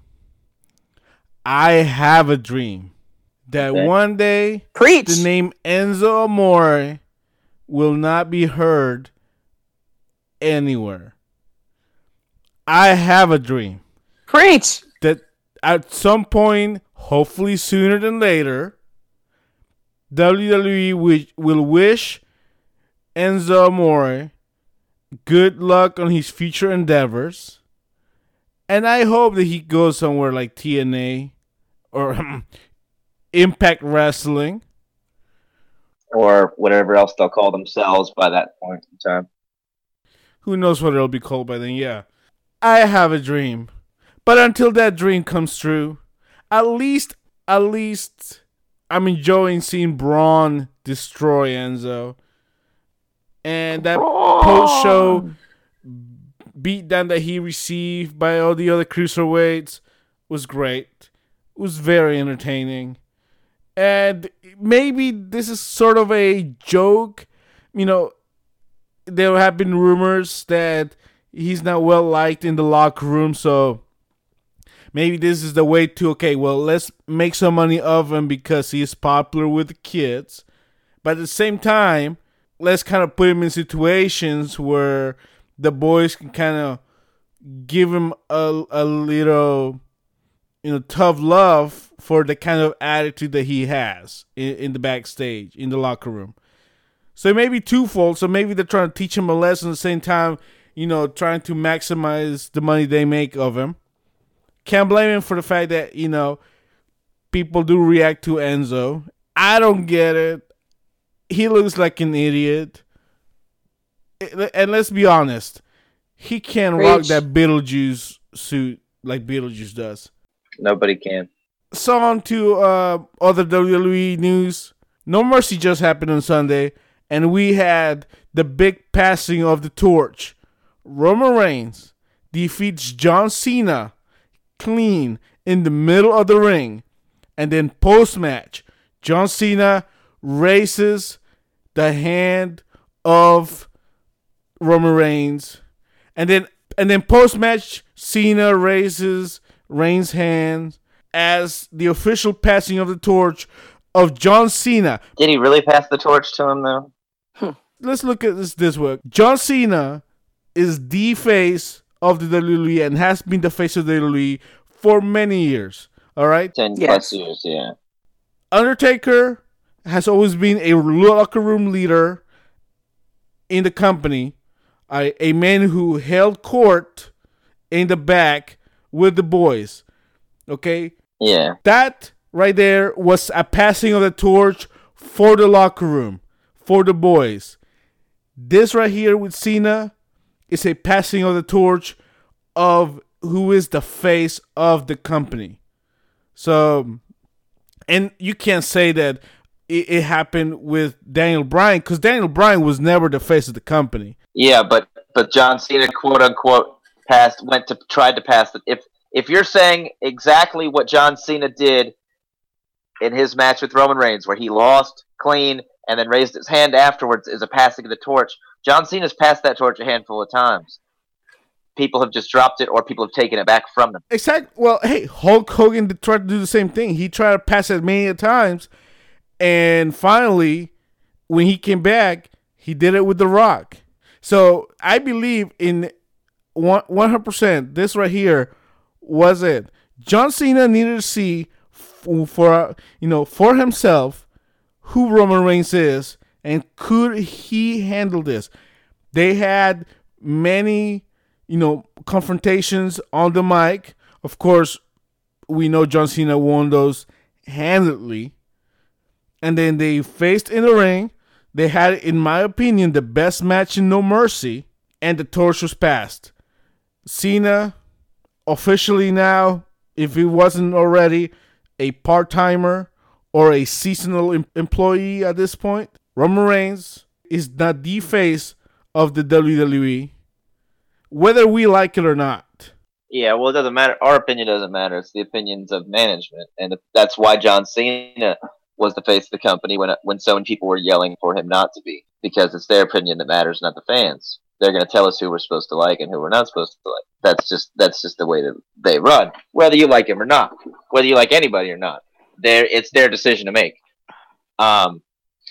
I have a dream that okay. one day Preach. the name Enzo Amore will not be heard anywhere. I have a dream. Preach. That at some point, hopefully sooner than later, W W E will, will wish Enzo Amore good luck on his future endeavors. And I hope that he goes somewhere like T N A or Impact Wrestling. Or whatever else they'll call themselves by that point in time. Who knows what it'll be called by then, yeah. I have a dream. But until that dream comes true, at least, at least, I'm enjoying seeing Braun destroy Enzo. And that post-show beatdown that he received by all the other cruiserweights was great. It was very entertaining. And maybe this is sort of a joke. You know, there have been rumors that he's not well liked in the locker room, so maybe this is the way to, okay, well, let's make some money of him because he is popular with the kids. But at the same time, let's kind of put him in situations where the boys can kind of give him a, a little, you know, tough love for the kind of attitude that he has in, in the backstage, in the locker room. So it may be twofold. So maybe they're trying to teach him a lesson at the same time, you know, trying to maximize the money they make of him. Can't blame him for the fact that, you know, people do react to Enzo. I don't get it. He looks like an idiot. And let's be honest, he can't Preach. rock that Beetlejuice suit like Beetlejuice does. Nobody can. So on to uh, other W W E news. No Mercy just happened on Sunday, and we had the big passing of the torch. Roman Reigns defeats John Cena clean in the middle of the ring. And then post-match, John Cena raises the hand of Roman Reigns. And then and then post-match, Cena raises Reigns' hand as the official passing of the torch of John Cena. Did he really pass the torch to him, though? Let's look at this this way. John Cena is the face of the W W E and has been the face of the W W E for many years. All right? Ten yes. plus years, yeah. Undertaker has always been a locker room leader in the company. A, a man who held court in the back with the boys. Okay? Yeah. That right there was a passing of the torch for the locker room, for the boys. This right here with Cena is a passing of the torch of who is the face of the company. So, and you can't say that it, it happened with Daniel Bryan because Daniel Bryan was never the face of the company. Yeah, but but John Cena, quote unquote, passed went to tried to pass it. If if you're saying exactly what John Cena did in his match with Roman Reigns, where he lost clean and then raised his hand afterwards, is a passing of the torch. John Cena's passed that torch a handful of times. People have just dropped it, or people have taken it back from them. Exactly. Well, hey, Hulk Hogan tried to do the same thing. He tried to pass it many times, And finally, when he came back, he did it with The Rock. So I believe in one hundred percent this right here was it. John Cena needed to see for, for you know for himself who Roman Reigns is and could he handle this. They had many you know confrontations on the mic. Of course, we know John Cena won those handedly. And then they faced in the ring. They had, in my opinion, the best match in No Mercy. And the torch was passed. Cena, officially now, if he wasn't already, a part-timer or a seasonal em- employee at this point. Roman Reigns is not the face of the W W E. Whether we like it or not. Yeah, well, it doesn't matter. Our opinion doesn't matter. It's the opinions of management. And that's why John Cena was the face of the company when when so many people were yelling for him not to be, because it's their opinion that matters, not the fans. They're going to tell us who we're supposed to like and who we're not supposed to like. That's just that's just the way that they run, whether you like him or not, whether you like anybody or not. There, it's their decision to make. Um,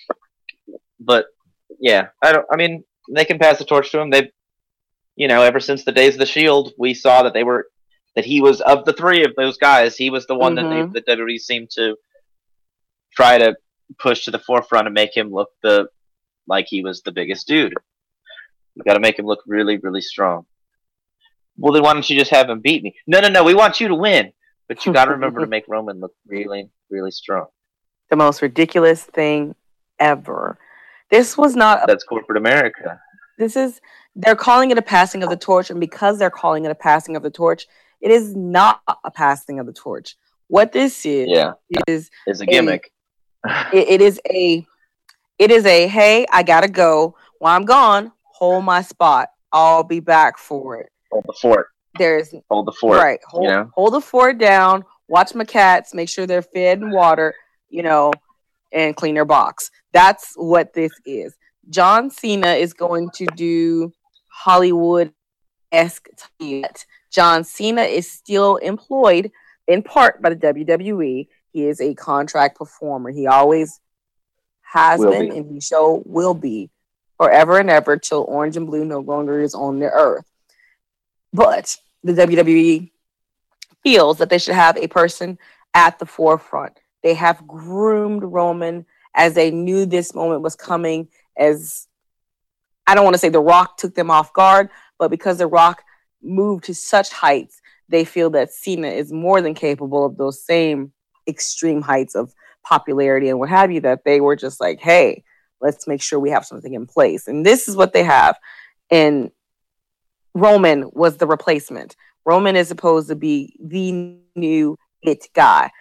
but yeah, I don't. I mean, they can pass the torch to him. They've, you know, ever since the days of the Shield, we saw that they were that he was, of the three of those guys, he was the one mm-hmm. that they, the W W E seemed to try to push to the forefront and make him look the like he was the biggest dude. You got to make him look really, really strong. Well, then why don't you just have him beat me? No, no, no. We want you to win, but you got to remember to make Roman look really, really strong. The most ridiculous thing ever. This was not. A, That's corporate America. This is. They're calling it a passing of the torch, and because they're calling it a passing of the torch, it is not a passing of the torch. What this is, yeah, is is a gimmick. A, it, it is a. It is a. Hey, I gotta go. While I'm gone, hold my spot. I'll be back for it. Hold the fort. There's hold the fort. Right. Hold, you know? hold the fort down. Watch my cats. Make sure they're fed and water. You know, and clean their box. That's what this is. John Cena is going to do Hollywood-esque. John Cena is still employed in part by the W W E. He is a contract performer. He always has will been, be. and he sure will be forever and ever till Orange and Blue no longer is on the earth. But the W W E feels that they should have a person at the forefront. They have groomed Roman as they knew this moment was coming, as I don't want to say The Rock took them off guard, but because The Rock moved to such heights, they feel that Cena is more than capable of those same extreme heights of popularity and what have you, that they were just like, hey, let's make sure we have something in place. And this is what they have. And Roman was the replacement. Roman is supposed to be the new it guy.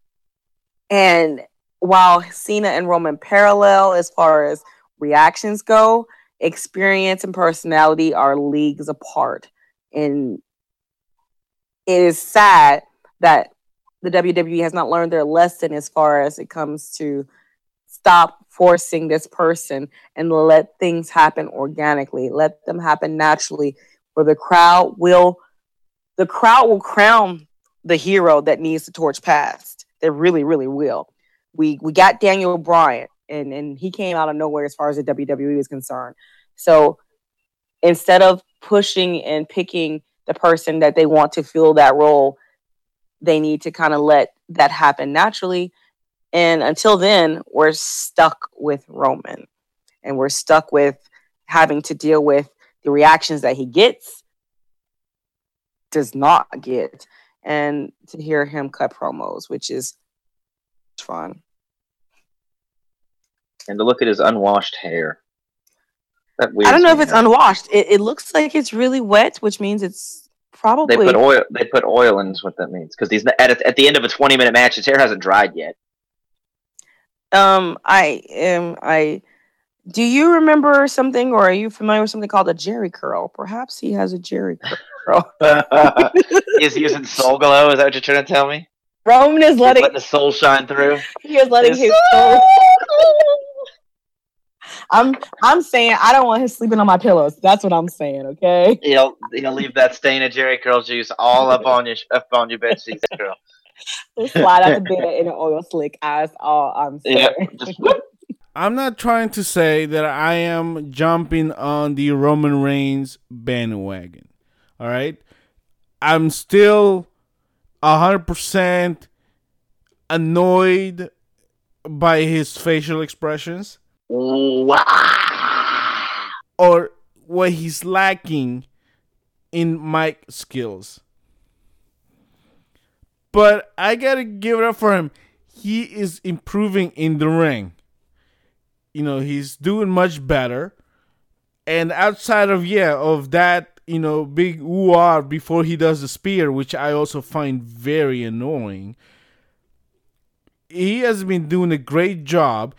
And while Cena and Roman parallel as far as reactions go, experience and personality are leagues apart. And it is sad that the W W E has not learned their lesson as far as it comes to stop forcing this person and let things happen organically. Let them happen naturally, where the crowd will the crowd will crown the hero that needs the torch passed. They really, really will. We we got Daniel Bryan, and, and he came out of nowhere as far as the W W E is concerned. So instead of pushing and picking the person that they want to fill that role, they need to kind of let that happen naturally. And until then, we're stuck with Roman. And we're stuck with having to deal with the reactions that he gets, does not get, and to hear him cut promos, which is fun. And to look at his unwashed hair. That I don't know if it's out. unwashed. It, it looks like it's really wet, which means it's probably... They put oil They put oil in is what that means. Because he's at, at the end of a twenty-minute match, his hair hasn't dried yet. Um, I am... I... Do you remember something, or are you familiar with something called a Jerry curl? Perhaps he has a Jerry curl. He's using Soul Glow. Is that what you're trying to tell me? Roman is letting, letting the soul shine through. He is letting his, his soul. I'm I'm saying I don't want him sleeping on my pillows. That's what I'm saying. Okay. He'll he'll leave that stain of Jerry curl juice all up on your up on your bed sheets, girl. We'll slide out the bed in an oil slick. That's all I'm saying. Yeah, just whoop. I'm not trying to say that I am jumping on the Roman Reigns bandwagon. All right? I'm still one hundred percent annoyed by his facial expressions. Wow. Or what he's lacking in mic skills. But I gotta give it up for him. He is improving in the ring. You know, he's doing much better. And outside of, yeah, of that, you know, big ooh-ah before he does the spear, which I also find very annoying, he has been doing a great job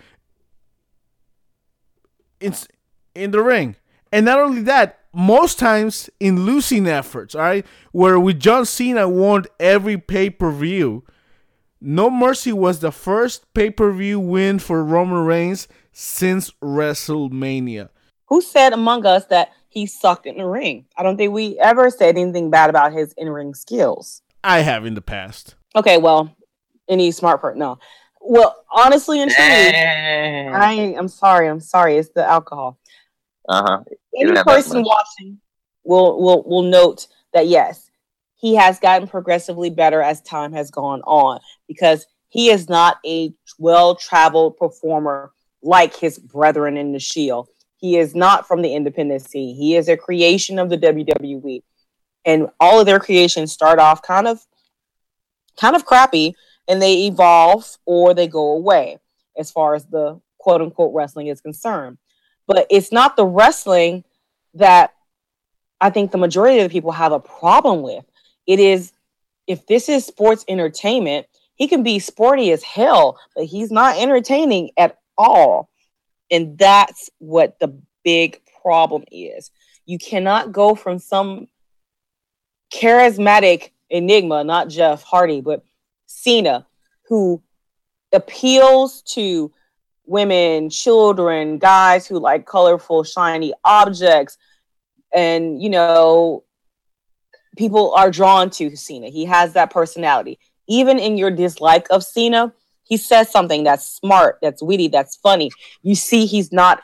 in, in the ring. And not only that, most times in losing efforts, all right, where with John Cena won every pay-per-view, No Mercy was the first pay-per-view win for Roman Reigns since WrestleMania. Who said among us that he sucked in the ring? I don't think we ever said anything bad about his in-ring skills. I have in the past. Okay, well, any smart person, no. Well, honestly and truly, I, I'm sorry, I'm sorry, it's the alcohol. Uh-huh. Any person watching will, will, will note that, yes, he has gotten progressively better as time has gone on because he is not a well-traveled performer like his brethren in the Shield. He is not from the independent scene. He is a creation of the W W E. And all of their creations start off kind of kind of crappy, and they evolve or they go away as far as the quote-unquote wrestling is concerned. But it's not the wrestling that I think the majority of the people have a problem with. It is, if this is sports entertainment, he can be sporty as hell, but he's not entertaining at all. And that's what the big problem is. You cannot go from some charismatic enigma, not Jeff Hardy, but Cena, who appeals to women, children, guys who like colorful, shiny objects. And, you know, people are drawn to Cena. He has that personality. Even in your dislike of Cena, he says something that's smart, that's witty, that's funny. You see he's not,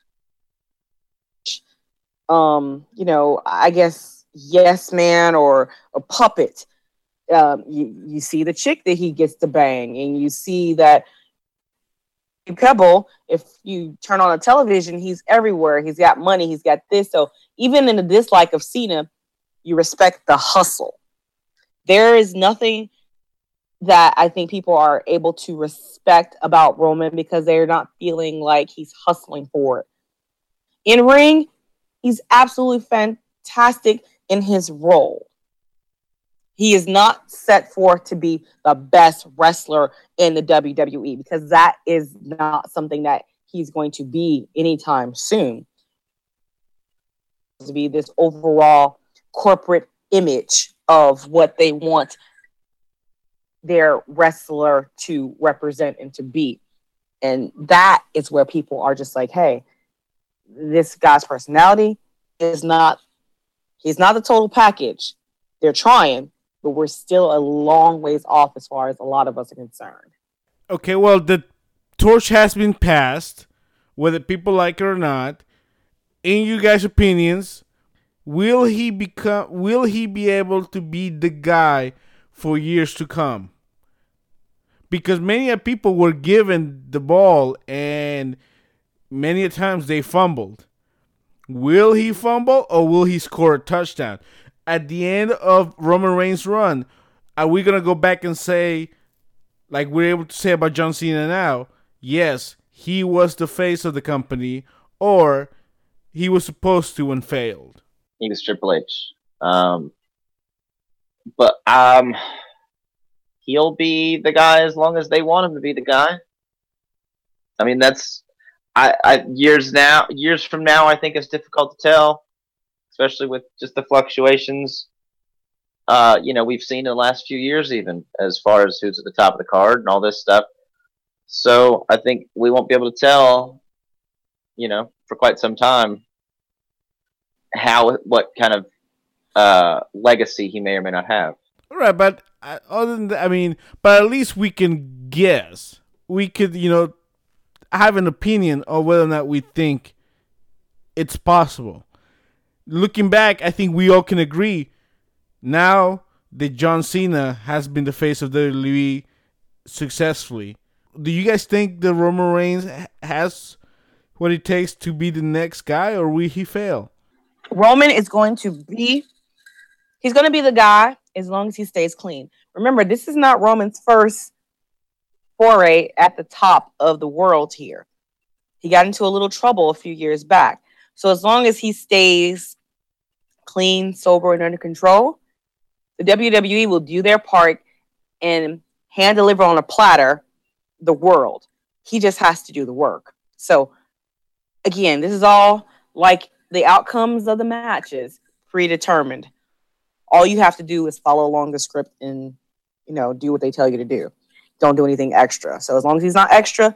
um, you know, I guess, yes man or a puppet. Um, you, you see the chick that he gets to bang, and you see that Pebble, if you turn on a television, he's everywhere. He's got money, he's got this. So even in the dislike of Cena, you respect the hustle. There is nothing that I think people are able to respect about Roman because they're not feeling like he's hustling for it. In ring, he's absolutely fantastic in his role. He is not set forth to be the best wrestler in the W W E because that is not something that he's going to be anytime soon. To be this overall corporate image of what they want their wrestler to represent and to be. And that is where people are just like, hey, this guy's personality is not, he's not the total package. They're trying, but we're still a long ways off as far as a lot of us are concerned. Okay, well, the torch has been passed, whether people like it or not. In you guys' opinions, will he become? Will he be able to be the guy for years to come? Because many people were given the ball and many a times they fumbled. Will he fumble or will he score a touchdown? At the end of Roman Reigns' run, are we going to go back and say, like we're able to say about John Cena now, yes, he was the face of the company, or he was supposed to and failed? He was Triple H. Um, but um, he'll be the guy as long as they want him to be the guy. I mean, that's I, I years now. Years from now, I think it's difficult to tell, especially with just the fluctuations. Uh, you know, we've seen in the last few years, even as far as who's at the top of the card and all this stuff. So I think we won't be able to tell, you know, for quite some time, how what kind of uh, legacy he may or may not have. Right, but uh, other than that, I mean, but at least we can guess. We could, you know, have an opinion of whether or not we think it's possible. Looking back, I think we all can agree now that John Cena has been the face of W W E successfully. Do you guys think that Roman Reigns has what it takes to be the next guy, or will he fail? Roman is going to be, he's going to be the guy as long as he stays clean. Remember, this is not Roman's first foray at the top of the world here. He got into a little trouble a few years back. So as long as he stays clean, sober, and under control, the W W E will do their part and hand deliver on a platter the world. He just has to do the work. So again, this is all like the outcomes of the matches predetermined. All you have to do is follow along the script and, you know, do what they tell you to do. Don't do anything extra. So as long as he's not extra,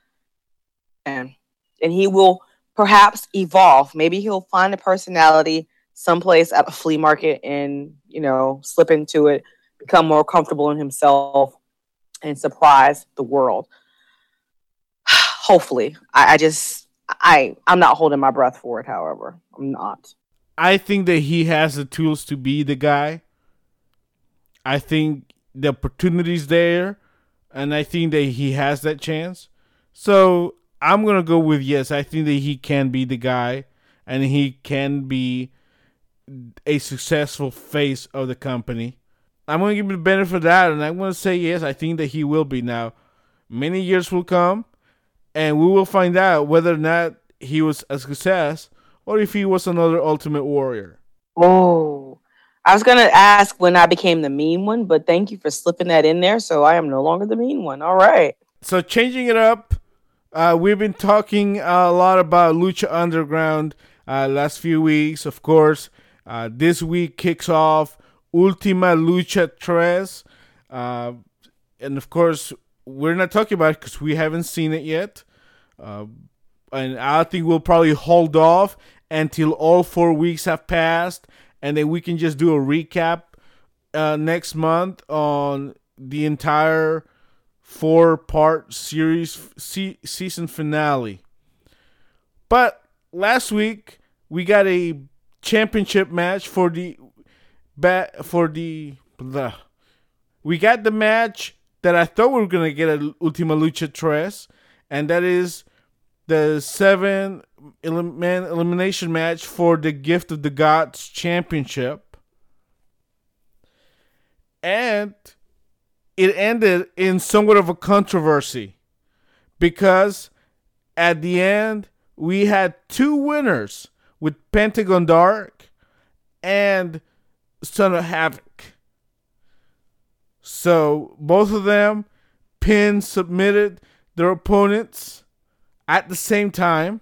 and and he will perhaps evolve. Maybe he'll find a personality someplace at a flea market and, you know, slip into it, become more comfortable in himself, and surprise the world. Hopefully. I, I just, I, I'm not holding my breath for it, however. I'm not. I think that he has the tools to be the guy. I think the opportunity's there, and I think that he has that chance. So I'm going to go with yes. I think that he can be the guy, and he can be a successful face of the company. I'm going to give him the benefit of that, and I'm going to say yes, I think that he will be. Now, many years will come, and we will find out whether or not he was a success or if he was another Ultimate Warrior. Oh, I was going to ask when I became the mean one, but thank you for slipping that in there, so I am no longer the mean one. All right. So changing it up, uh, we've been talking uh, a lot about Lucha Underground uh, last few weeks. Of course, uh, this week kicks off Ultima Lucha Tres. Uh, and of course, we're not talking about it because we haven't seen it yet. Uh, and I think we'll probably hold off until all four weeks have passed, and then we can just do a recap uh, next month on the entire four-part series se- season finale. But last week we got a championship match for the ba- for the blah. We got the match that I thought we were gonna get at Ultima Lucha Tres, and that is the seven man elimination match for the Gift of the Gods Championship. And it ended in somewhat of a controversy because at the end we had two winners with Pentagon Dark and Son of Havoc. So both of them pin submitted their opponents at the same time.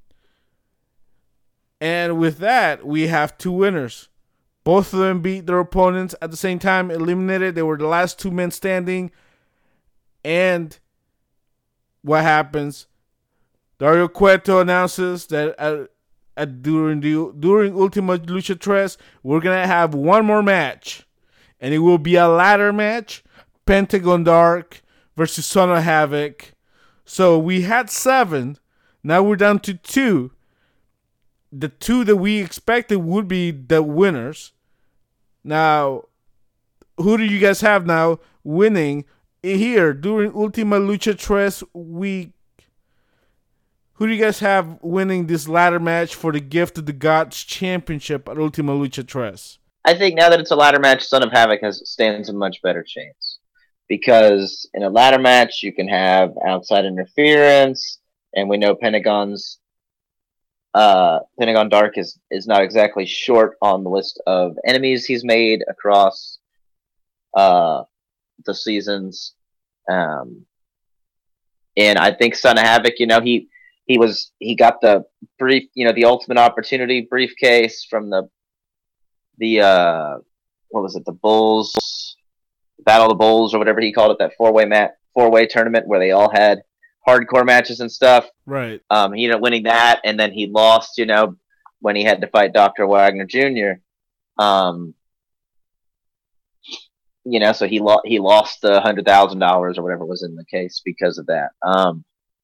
And with that, we have two winners. Both of them beat their opponents at the same time, eliminated. They were the last two men standing. And what happens? Dario Cueto announces that at, at during the during Ultima Lucha Tres, we're gonna have one more match, and it will be a ladder match: Pentagon Dark versus Son of Havoc. So we had seven. Now we're down to two. The two that we expected would be the winners. Now, who do you guys have now winning here during Ultima Lucha Tres week? Who do you guys have winning this ladder match for the Gift of the Gods Championship at Ultima Lucha Tres? I think now that it's a ladder match, Son of Havoc has stands a much better chance. Because in a ladder match, you can have outside interference, and we know Pentagon's uh, Pentagon Dark is, is not exactly short on the list of enemies he's made across uh, the seasons. Um, and I think Son of Havoc, you know, he he was he got the brief, you know, the Ultimate Opportunity briefcase from the the uh, what was it, the Bulls. Battle of the Bulls or whatever he called it, that four-way mat, four-way tournament where they all had hardcore matches and stuff. Right. Um, he ended up winning that, and then he lost, you know, when he had to fight Doctor Wagner Junior Um, you know, so he lost he lost the hundred thousand dollars or whatever was in the case because of that. Um,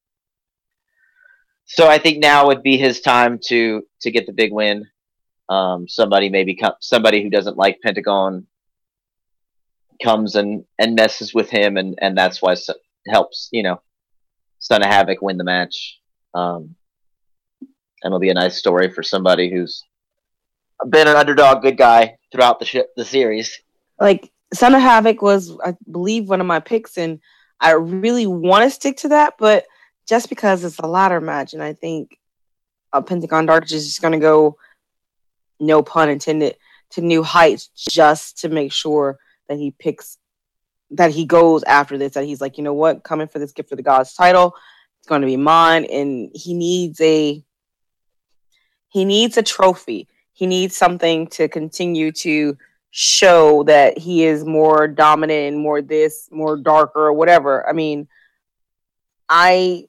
so I think now would be his time to to get the big win. Um, somebody maybe come, somebody who doesn't like Pentagon comes and, and messes with him, and, and that's why it helps, you know, Son of Havoc win the match. Um, and it'll be a nice story for somebody who's been an underdog good guy throughout the sh- the series. Like, Son of Havoc was, I believe, one of my picks, and I really want to stick to that, but just because it's a ladder match, and I think uh, Pentagon Dark is just going to go, no pun intended, to new heights just to make sure that he picks, that he goes after this, that he's like, you know what, coming for this Gift of the Gods title, it's going to be mine, and he needs a, he needs a trophy. He needs something to continue to show that he is more dominant and more this, more darker, or whatever. I mean, I,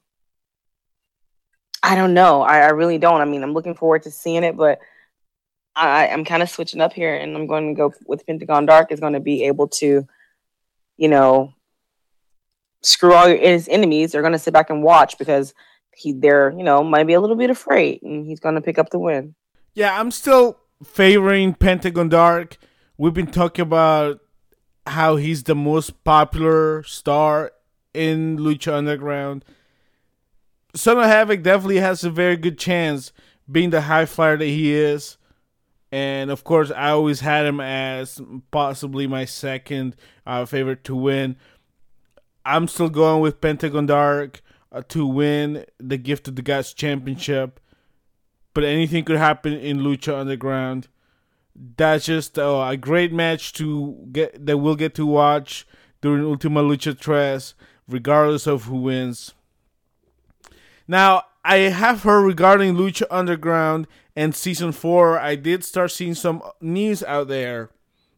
I don't know. I, I really don't. I mean, I'm looking forward to seeing it, but I, I'm kind of switching up here, and I'm going to go with Pentagon Dark is going to be able to, you know, screw all his enemies. They're going to sit back and watch because he, they're, you know, might be a little bit afraid, and he's going to pick up the win. Yeah, I'm still favoring Pentagon Dark. We've been talking about how he's the most popular star in Lucha Underground. Son of Havoc definitely has a very good chance being the high flyer that he is. And, of course, I always had him as possibly my second uh, favorite to win. I'm still going with Pentagon Dark uh, to win the Gift of the Gods Championship. But anything could happen in Lucha Underground. That's just uh, a great match to get that we'll get to watch during Ultima Lucha Tres, regardless of who wins. Now, I have heard regarding Lucha Underground and Season four, I did start seeing some news out there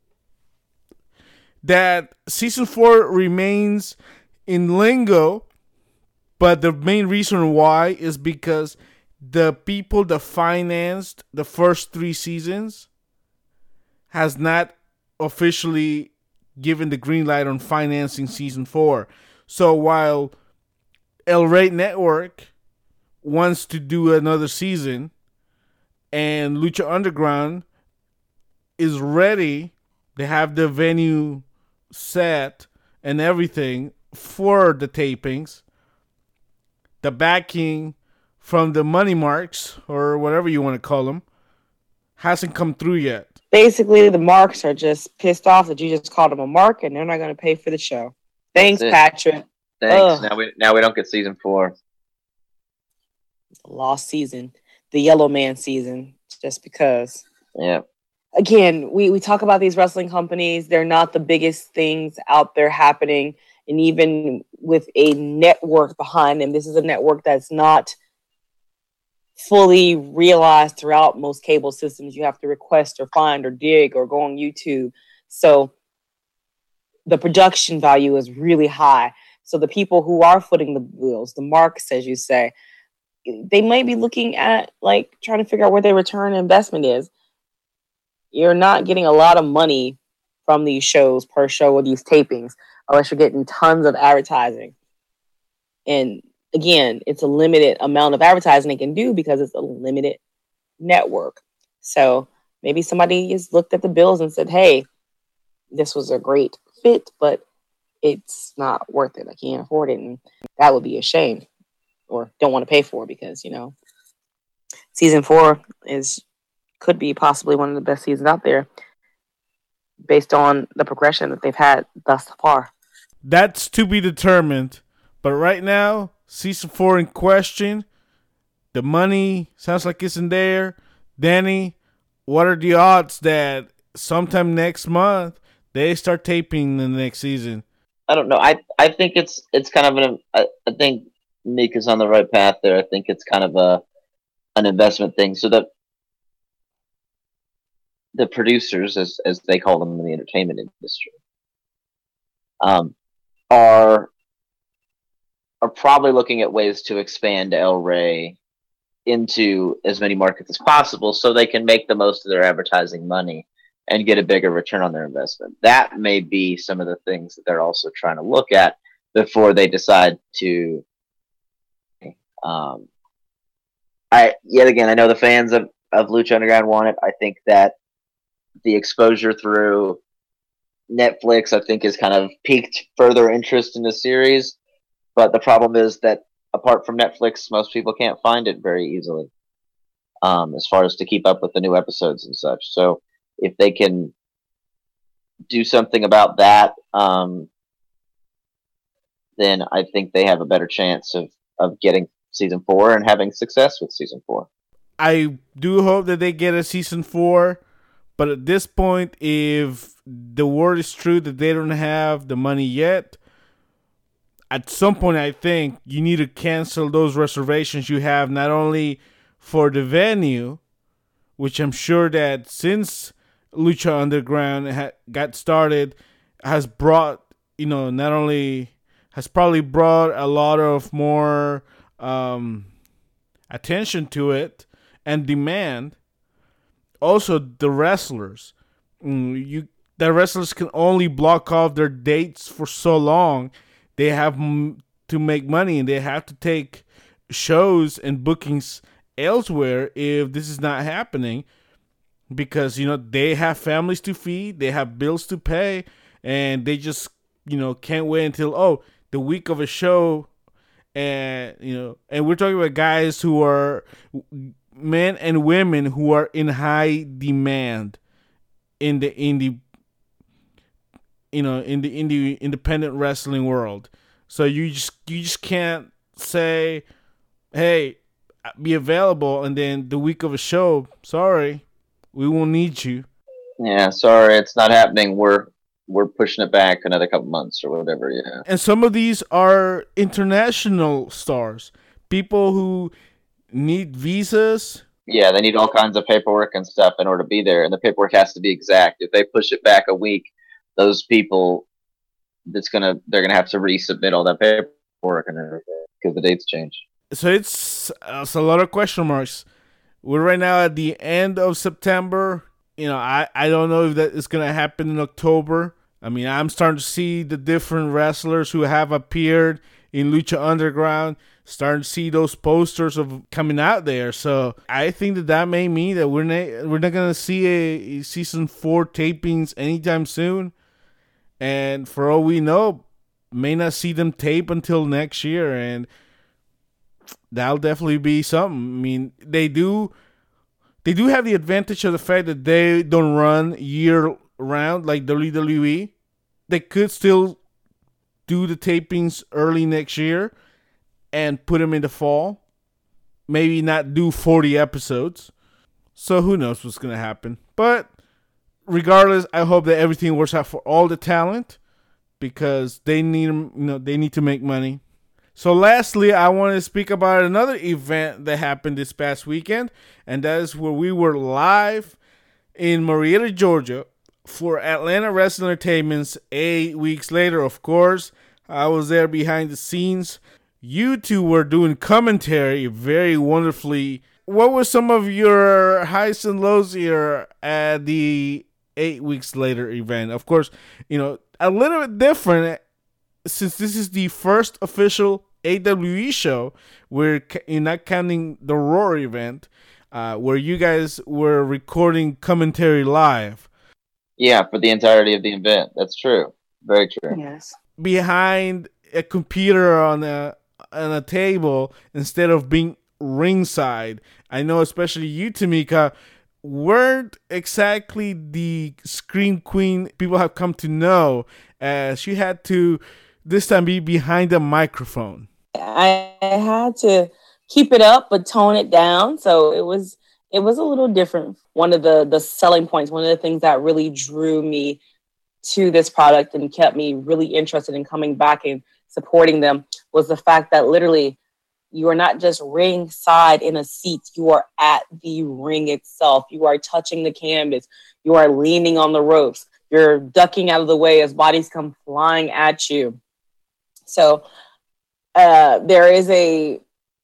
that Season four remains in lingo, but the main reason why is because the people that financed the first three seasons has not officially given the green light on financing Season four. So while El Rey Network wants to do another season and Lucha Underground is ready, they have the venue set and everything for the tapings, the backing from the money marks, or whatever you want to call them, hasn't come through yet. Basically, the marks are just pissed off that you just called them a mark, and they're not going to pay for the show. Thanks, Patrick. Thanks. Ugh. Now we now we don't get season four. Lost season, the Yellow Man season, just because. Yeah. Again, we, we talk about these wrestling companies. They're not the biggest things out there happening. And even with a network behind them, this is a network that's not fully realized throughout most cable systems. You have to request or find or dig or go on YouTube. So the production value is really high. So the people who are footing the wheels, the marks, as you say, they might be looking at like trying to figure out where their return investment is. You're not getting a lot of money from these shows per show or these tapings unless you're getting tons of advertising. And again, it's a limited amount of advertising they can do because it's a limited network. So maybe somebody has looked at the bills and said, hey, this was a great fit, but it's not worth it. I can't afford it. And that would be a shame, or don't want to pay for it because, you know, season four is could be possibly one of the best seasons out there based on the progression that they've had thus far. That's to be determined. But right now, season four in question, the money sounds like it's in there. Danny, what are the odds that sometime next month they start taping the next season? I don't know. I I think it's it's kind of an I, I think Meek is on the right path there. I think it's kind of a an investment thing. So that the producers, as as they call them in the entertainment industry, um, are are probably looking at ways to expand El Rey into as many markets as possible, so they can make the most of their advertising money and get a bigger return on their investment. That may be some of the things that they're also trying to look at before they decide to. Um, I yet again, I know the fans of, of Lucha Underground want it. I think that the exposure through Netflix, I think, has kind of piqued further interest in the series. But the problem is that apart from Netflix, most people can't find it very easily, um, as far as to keep up with the new episodes and such. So if they can do something about that, um, then I think they have a better chance of, of getting season four and having success with season four. I do hope that they get a season four, but at this point, if the word is true that they don't have the money yet, at some point I think you need to cancel those reservations you have, not only for the venue, which I'm sure that since Lucha Underground ha- got started has brought, you know, not only has probably brought a lot of more um, attention to it and demand. Also, the wrestlers, mm, you the wrestlers can only block off their dates for so long. They have m- to make money, and they have to take shows and bookings elsewhere if this is not happening, because you know they have families to feed, they have bills to pay, and they just you know can't wait until oh the week of a show. And you know and we're talking about guys who are men and women who are in high demand in the indie you know in the indie independent wrestling world. So you just you just can't say, hey, be available, and then the week of a show, sorry, we won't need you. Yeah, sorry, it's not happening. We're we're pushing it back another couple months or whatever. Yeah. And some of these are international stars, people who need visas. Yeah, they need all kinds of paperwork and stuff in order to be there, and the paperwork has to be exact. If they push it back a week, those people, that's gonna they're gonna have to resubmit all that paperwork and everything because the dates change. So it's, it's a lot of question marks. We're right now at the end of September. You know, I, I don't know if that is going to happen in October. I mean, I'm starting to see the different wrestlers who have appeared in Lucha Underground, starting to see those posters of coming out there. So I think that that may mean that we're not, we're not going to see a, a season four tapings anytime soon. And for all we know, may not see them tape until next year. And that'll definitely be something. I mean, they do they do have the advantage of the fact that they don't run year round like W W E. They could still do the tapings early next year and put them in the fall. Maybe not do forty episodes. So who knows what's going to happen. But regardless, I hope that everything works out for all the talent, because they need, you know, they need to make money. So lastly, I want to speak about another event that happened this past weekend, and that is where we were live in Marietta, Georgia for Atlanta Wrestling Entertainment's Eight Weeks Later. Of course, I was there behind the scenes. You two were doing commentary very wonderfully. What were some of your highs and lows here at the Eight Weeks Later event? Of course, you know, a little bit different since this is the first official A W E show. We're not counting the Roar event, uh, where you guys were recording commentary live. Yeah, for the entirety of the event. That's true. Very true. Yes. Behind a computer on a on a table instead of being ringside. I know, especially you, Tamika, weren't exactly the screen queen people have come to know, as she had to this time be behind a microphone. I had to keep it up but tone it down, so it was it was a little different. One of the the selling points, one of the things that really drew me to this product and kept me really interested in coming back and supporting them was the fact that literally you are not just ringside in a seat, you are at the ring itself. You are touching the canvas, you are leaning on the ropes, you're ducking out of the way as bodies come flying at you. So uh, there is a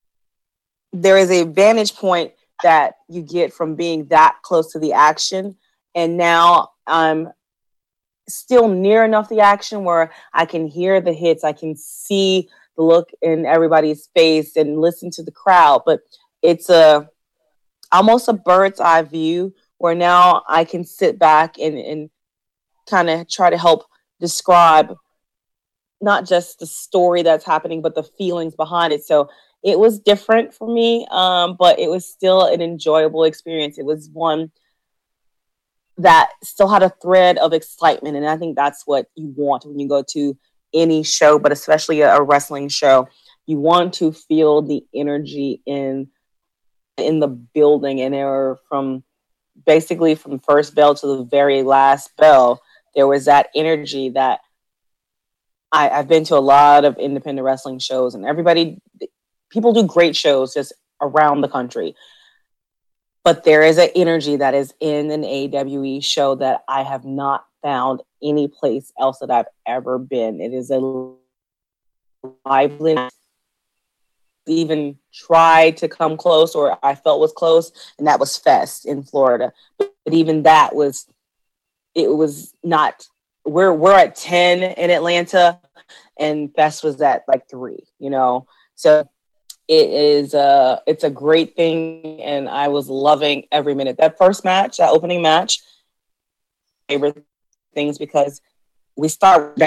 there is a vantage point that you get from being that close to the action. And now I'm still near enough the action where I can hear the hits, I can see the look in everybody's face and listen to the crowd. But it's a almost a bird's eye view where now I can sit back and, and kind of try to help describe not just the story that's happening, but the feelings behind it. So it was different for me, um, but it was still an enjoyable experience. It was one that still had a thread of excitement. And I think that's what you want when you go to any show, but especially a, a wrestling show. You want to feel the energy in in the building. And there were from basically from first bell to the very last bell, there was that energy that I, I've been to a lot of independent wrestling shows, and everybody, people do great shows just around the country. But there is an energy that is in an A E W show that I have not found any place else that I've ever been. It is a liveliness. Even tried to come close, or I felt was close, and that was Fest in Florida. But even that was, it was not. We're we're at ten in Atlanta, and Fest was at like three. You know, so. It is a, it's a great thing, and I was loving every minute. That first match, that opening match, favorite things because we start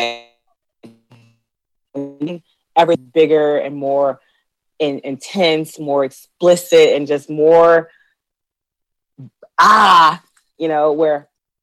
every bigger and more in, intense, more explicit, and just more ah, you know, where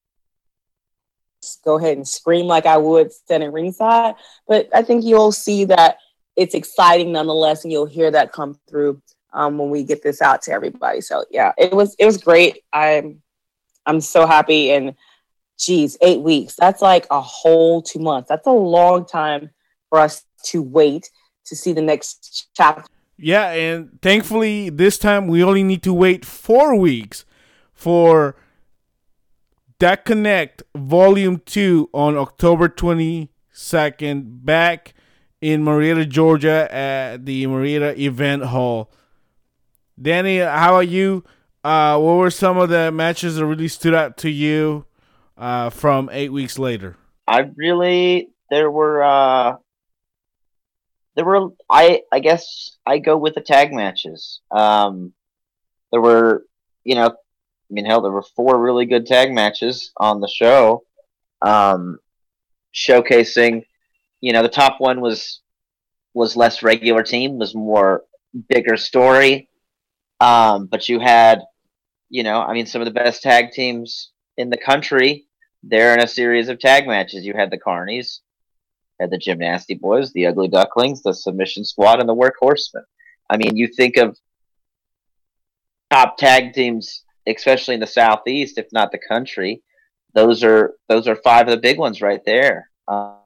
go ahead and scream like I would standing ringside. But I think you'll see that it's exciting nonetheless, and you'll hear that come through um, when we get this out to everybody. So yeah, it was it was great. I'm I'm so happy, and geez, eight weeks. That's like a whole two months. That's a long time for us to wait to see the next chapter. Yeah, and thankfully this time we only need to wait four weeks for That Connect Volume Two on October twenty-second back in Marietta, Georgia, at the Marietta Event Hall. Danny, how about you? Uh, what were some of the matches that really stood out to you uh, from eight weeks later? I really, there were, uh, there were, I, I guess I go with the tag matches. Um, there were, you know, I mean, hell, there were four really good tag matches on the show, um, showcasing. You know, the top one was was less regular team, was more bigger story. Um, but you had, you know, I mean, some of the best tag teams in the country. They're in a series of tag matches. You had the Carnies, had the Gymnasty Boys, the Ugly Ducklings, the Submission Squad, and the Workhorsemen. I mean, you think of top tag teams, especially in the Southeast, if not the country. Those are those are five of the big ones right there. Um,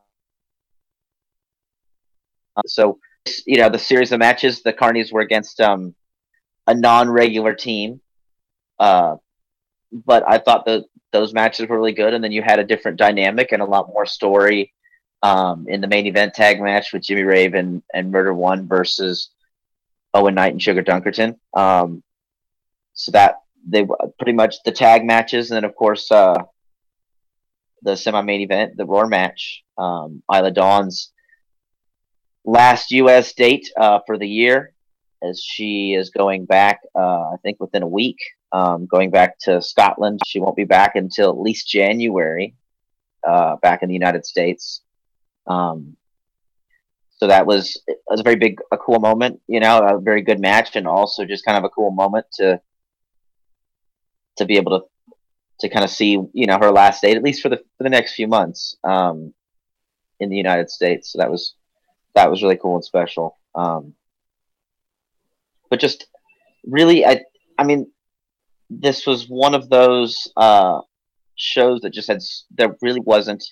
So, you know, the series of matches, the Carnies were against um, a non-regular team. Uh, but I thought that those matches were really good. And then you had a different dynamic and a lot more story um, in the main event tag match with Jimmy Rave and, and Murder One versus Owen Knight and Sugar Dunkerton. Um, so that they were pretty much the tag matches. And then, of course, uh, the semi-main event, the Roar match, um, Isla Dawn's last U S date uh, for the year, as she is going back, uh, I think within a week, um, going back to Scotland. She won't be back until at least January, uh, back in the United States. Um, so that was, it was a very big, a cool moment, you know, a very good match, and also just kind of a cool moment to to be able to to kind of see, you know, her last date, at least for the for the next few months, um, in the United States. So that was. That was really cool and special. Um, but just really, I, I mean, this was one of those uh, shows that just had, there really wasn't,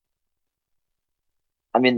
I mean,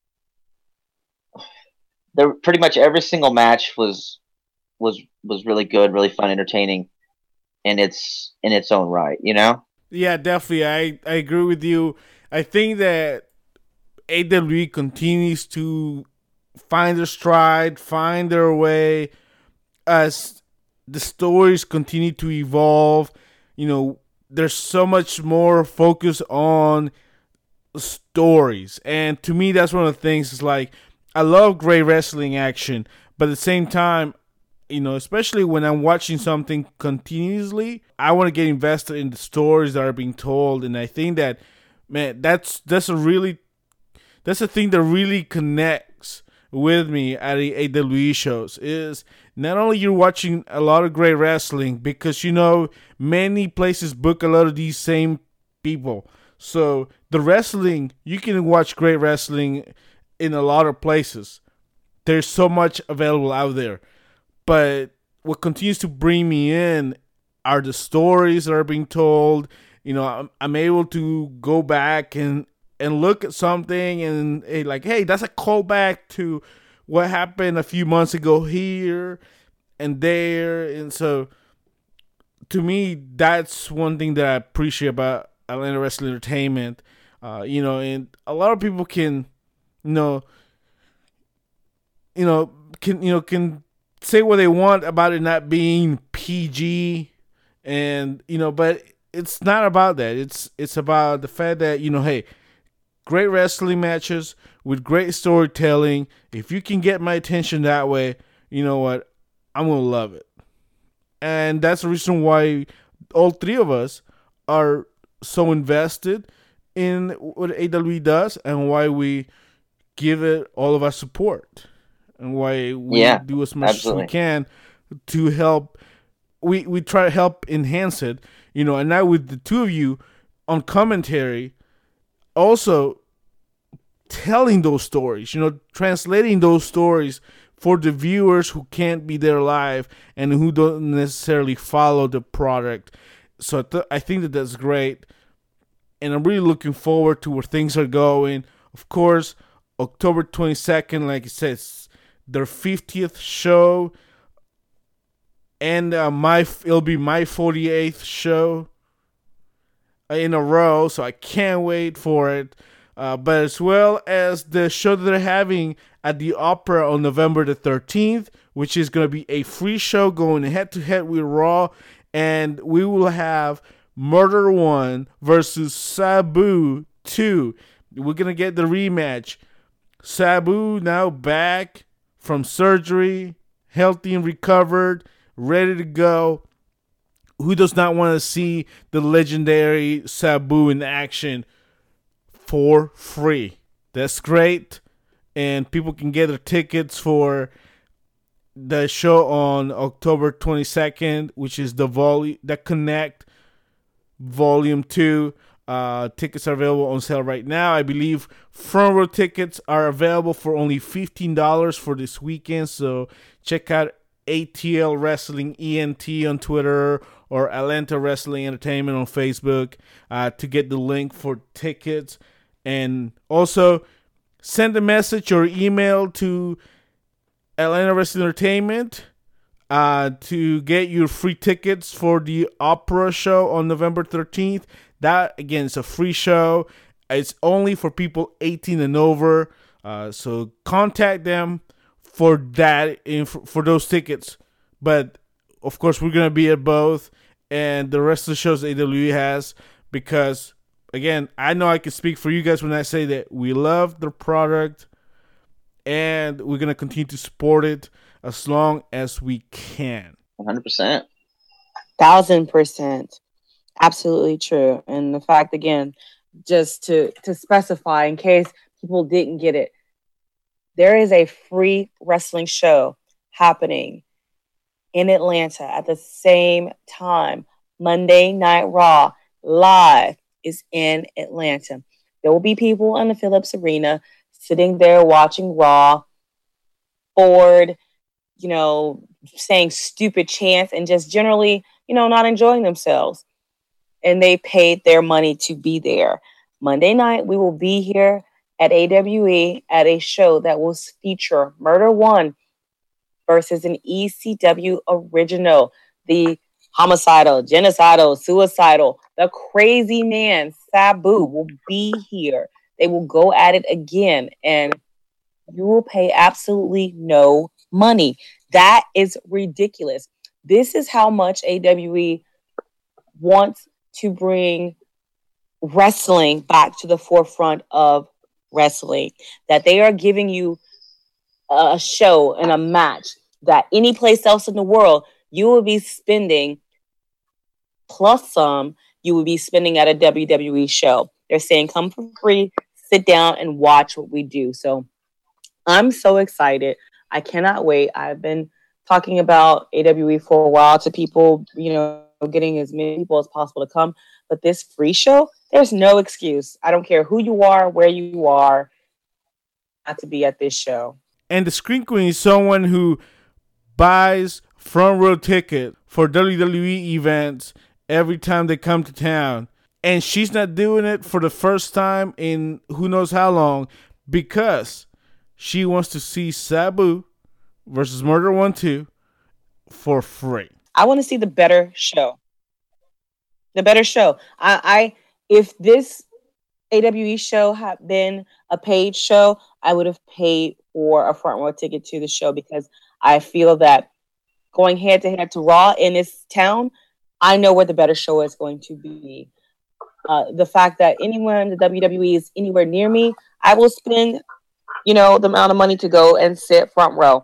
there pretty much every single match was, was, was really good, really fun, entertaining in its, in its own right, you know? Yeah, definitely. I, I agree with you. I think that A E W continues to find their stride, find their way as the stories continue to evolve. You know, there's so much more focus on stories. And to me, that's one of the things. Is like, I love great wrestling action, but at the same time, you know, especially when I'm watching something continuously, I want to get invested in the stories that are being told. And I think that, man, that's that's a really that's a thing that really connects with me at the A W E shows. Is not only you're watching a lot of great wrestling, because you know many places book a lot of these same people. So the wrestling, you can watch great wrestling in a lot of places. There's so much available out there. But what continues to bring me in are the stories that are being told. You know, I'm, I'm able to go back and, and look at something and hey, like, hey, that's a callback to what happened a few months ago here and there. And so, to me, that's one thing that I appreciate about Atlanta Wrestling Entertainment. Uh, you know, and a lot of people can, you know, you know, can you know can. say what they want about it not being P G, and you know, but it's not about that. It's it's about the fact that, you know, hey, great wrestling matches with great storytelling. If you can get my attention that way, you know what, I'm gonna love it. And that's the reason why all three of us are so invested in what A W E does, and why we give it all of our support. And why we yeah, do as much absolutely. as we can to help. We we try to help enhance it, you know. And now with the two of you on commentary, also telling those stories, you know, translating those stories for the viewers who can't be there live and who don't necessarily follow the product. So th- I think that that's great, and I'm really looking forward to where things are going. Of course, October twenty-second, like it says, their fiftieth show, and uh, my it'll be my forty-eighth show in a row, so I can't wait for it. Uh, but as well as the show that they're having at the Opera on November the thirteenth, which is going to be a free show going head to head with Raw, and we will have Murder One versus Sabu Two. We're gonna get the rematch. Sabu now back from surgery, healthy and recovered, ready to go. Who does not want to see the legendary Sabu in action for free? That's great. And people can get their tickets for the show on October twenty-second, which is the vol- the Connect Volume two. Uh, tickets are available on sale right now. I believe front row tickets are available for only fifteen dollars for this weekend. So check out A T L Wrestling E N T on Twitter or Atlanta Wrestling Entertainment on Facebook uh, to get the link for tickets. And also send a message or email to Atlanta Wrestling Entertainment uh, to get your free tickets for the Opera show on November thirteenth. That, again, is a free show. It's only for people eighteen and over. Uh, so contact them for that, for those tickets. But, of course, we're going to be at both. And the rest of the shows A W E has. Because, again, I know I can speak for you guys when I say that we love the product. And we're going to continue to support it as long as we can. one hundred percent. Thousand percent. Absolutely true. And the fact, again, just to, to specify in case people didn't get it, there is a free wrestling show happening in Atlanta at the same time. Monday Night Raw live is in Atlanta. There will be people in the Phillips Arena sitting there watching Raw, bored, you know, saying stupid chants and just generally, you know, not enjoying themselves. And they paid their money to be there. Monday night, we will be here at A W E at a show that will feature Murder One versus an E C W original. The homicidal, genocidal, suicidal, the crazy man, Sabu, will be here. They will go at it again, and you will pay absolutely no money. That is ridiculous. This is how much A W E wants to bring wrestling back to the forefront of wrestling. That they are giving you a show and a match that any place else in the world you will be spending plus some you will be spending at a W W E show. They're saying come for free, sit down and watch what we do. So I'm so excited. I cannot wait. I've been talking about A W E for a while to people, you know, getting as many people as possible to come. But this free show, there's no excuse. I don't care who you are, where you are, not to be at this show. And the Screen Queen is someone who buys front row ticket for W W E events every time they come to town. And she's not doing it for the first time in who knows how long because she wants to see Sabu versus Murder One Two for free. I want to see the better show. The better show. I, I if this A W E show had been a paid show, I would have paid for a front row ticket to the show because I feel that going head to head to Raw in this town, I know where the better show is going to be. Uh, the fact that anyone in the W W E is anywhere near me, I will spend, you know, the amount of money to go and sit front row.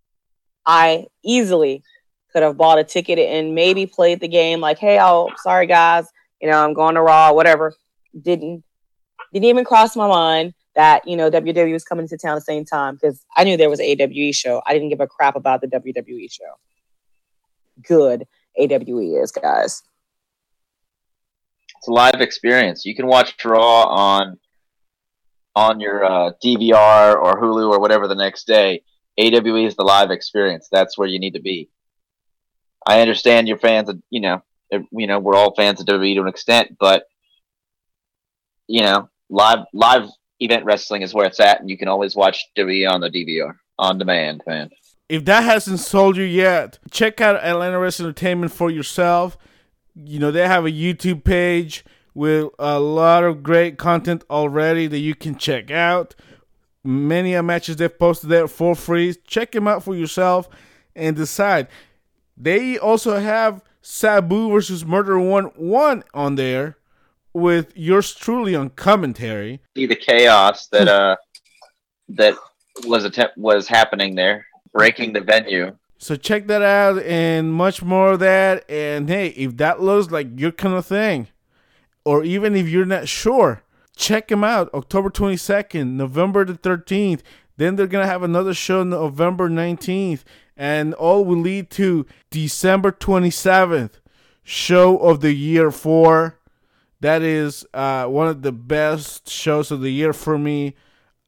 I easily could have bought a ticket and maybe played the game like, hey, oh, sorry guys, you know, I'm going to Raw, whatever. Didn't didn't even cross my mind that, you know, W W E was coming to town at the same time because I knew there was an A W E show. I didn't give a crap about the W W E show. Good A W E is, guys. It's a live experience. You can watch Raw on on your uh, D V R or Hulu or whatever the next day. A W E is the live experience. That's where you need to be. I understand you're fans of, you know, you know, we're all fans of W W E to an extent, but you know, live live event wrestling is where it's at, and you can always watch W W E on the D V R on demand, man. If that hasn't sold you yet, check out Atlanta Wrestling Entertainment for yourself. You know, they have a YouTube page with a lot of great content already that you can check out. Many matches they've posted there for free. Check them out for yourself and decide. They also have Sabu versus Murder One One on there with yours truly on commentary. See the chaos that uh that was attempt was happening there, breaking the venue. So check that out and much more of that. And hey, if that looks like your kind of thing, or even if you're not sure, check them out. October twenty-second, November the thirteenth. Then they're going to have another show November nineteenth. And all will lead to December twenty-seventh, show of the year four. That is uh, one of the best shows of the year for me.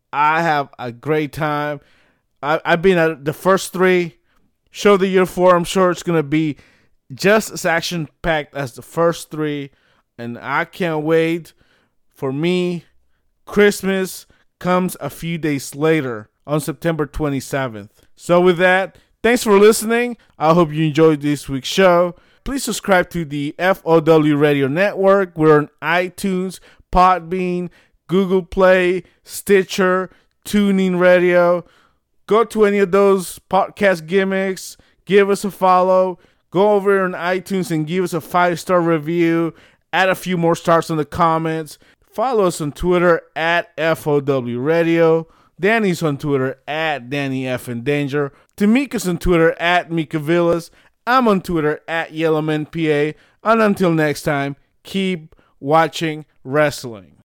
I have a great time. I, I've been at the first three. Show of the year four, I'm sure it's going to be just as action-packed as the first three. And I can't wait. For me, Christmas comes a few days later on September twenty-seventh. So with that, thanks for listening. I hope you enjoyed this week's show. Please subscribe to the F O W Radio Network. We're on iTunes, Podbean, Google Play, Stitcher, TuneIn Radio. Go to any of those podcast gimmicks. Give us a follow. Go over on iTunes and give us a five-star review. Add a few more stars in the comments. Follow us on Twitter at F O W Radio. Danny's on Twitter at Danny F in Danger. Tamika's on Twitter at Mika Villas. I'm on Twitter at YellowmanPA. And until next time, keep watching wrestling.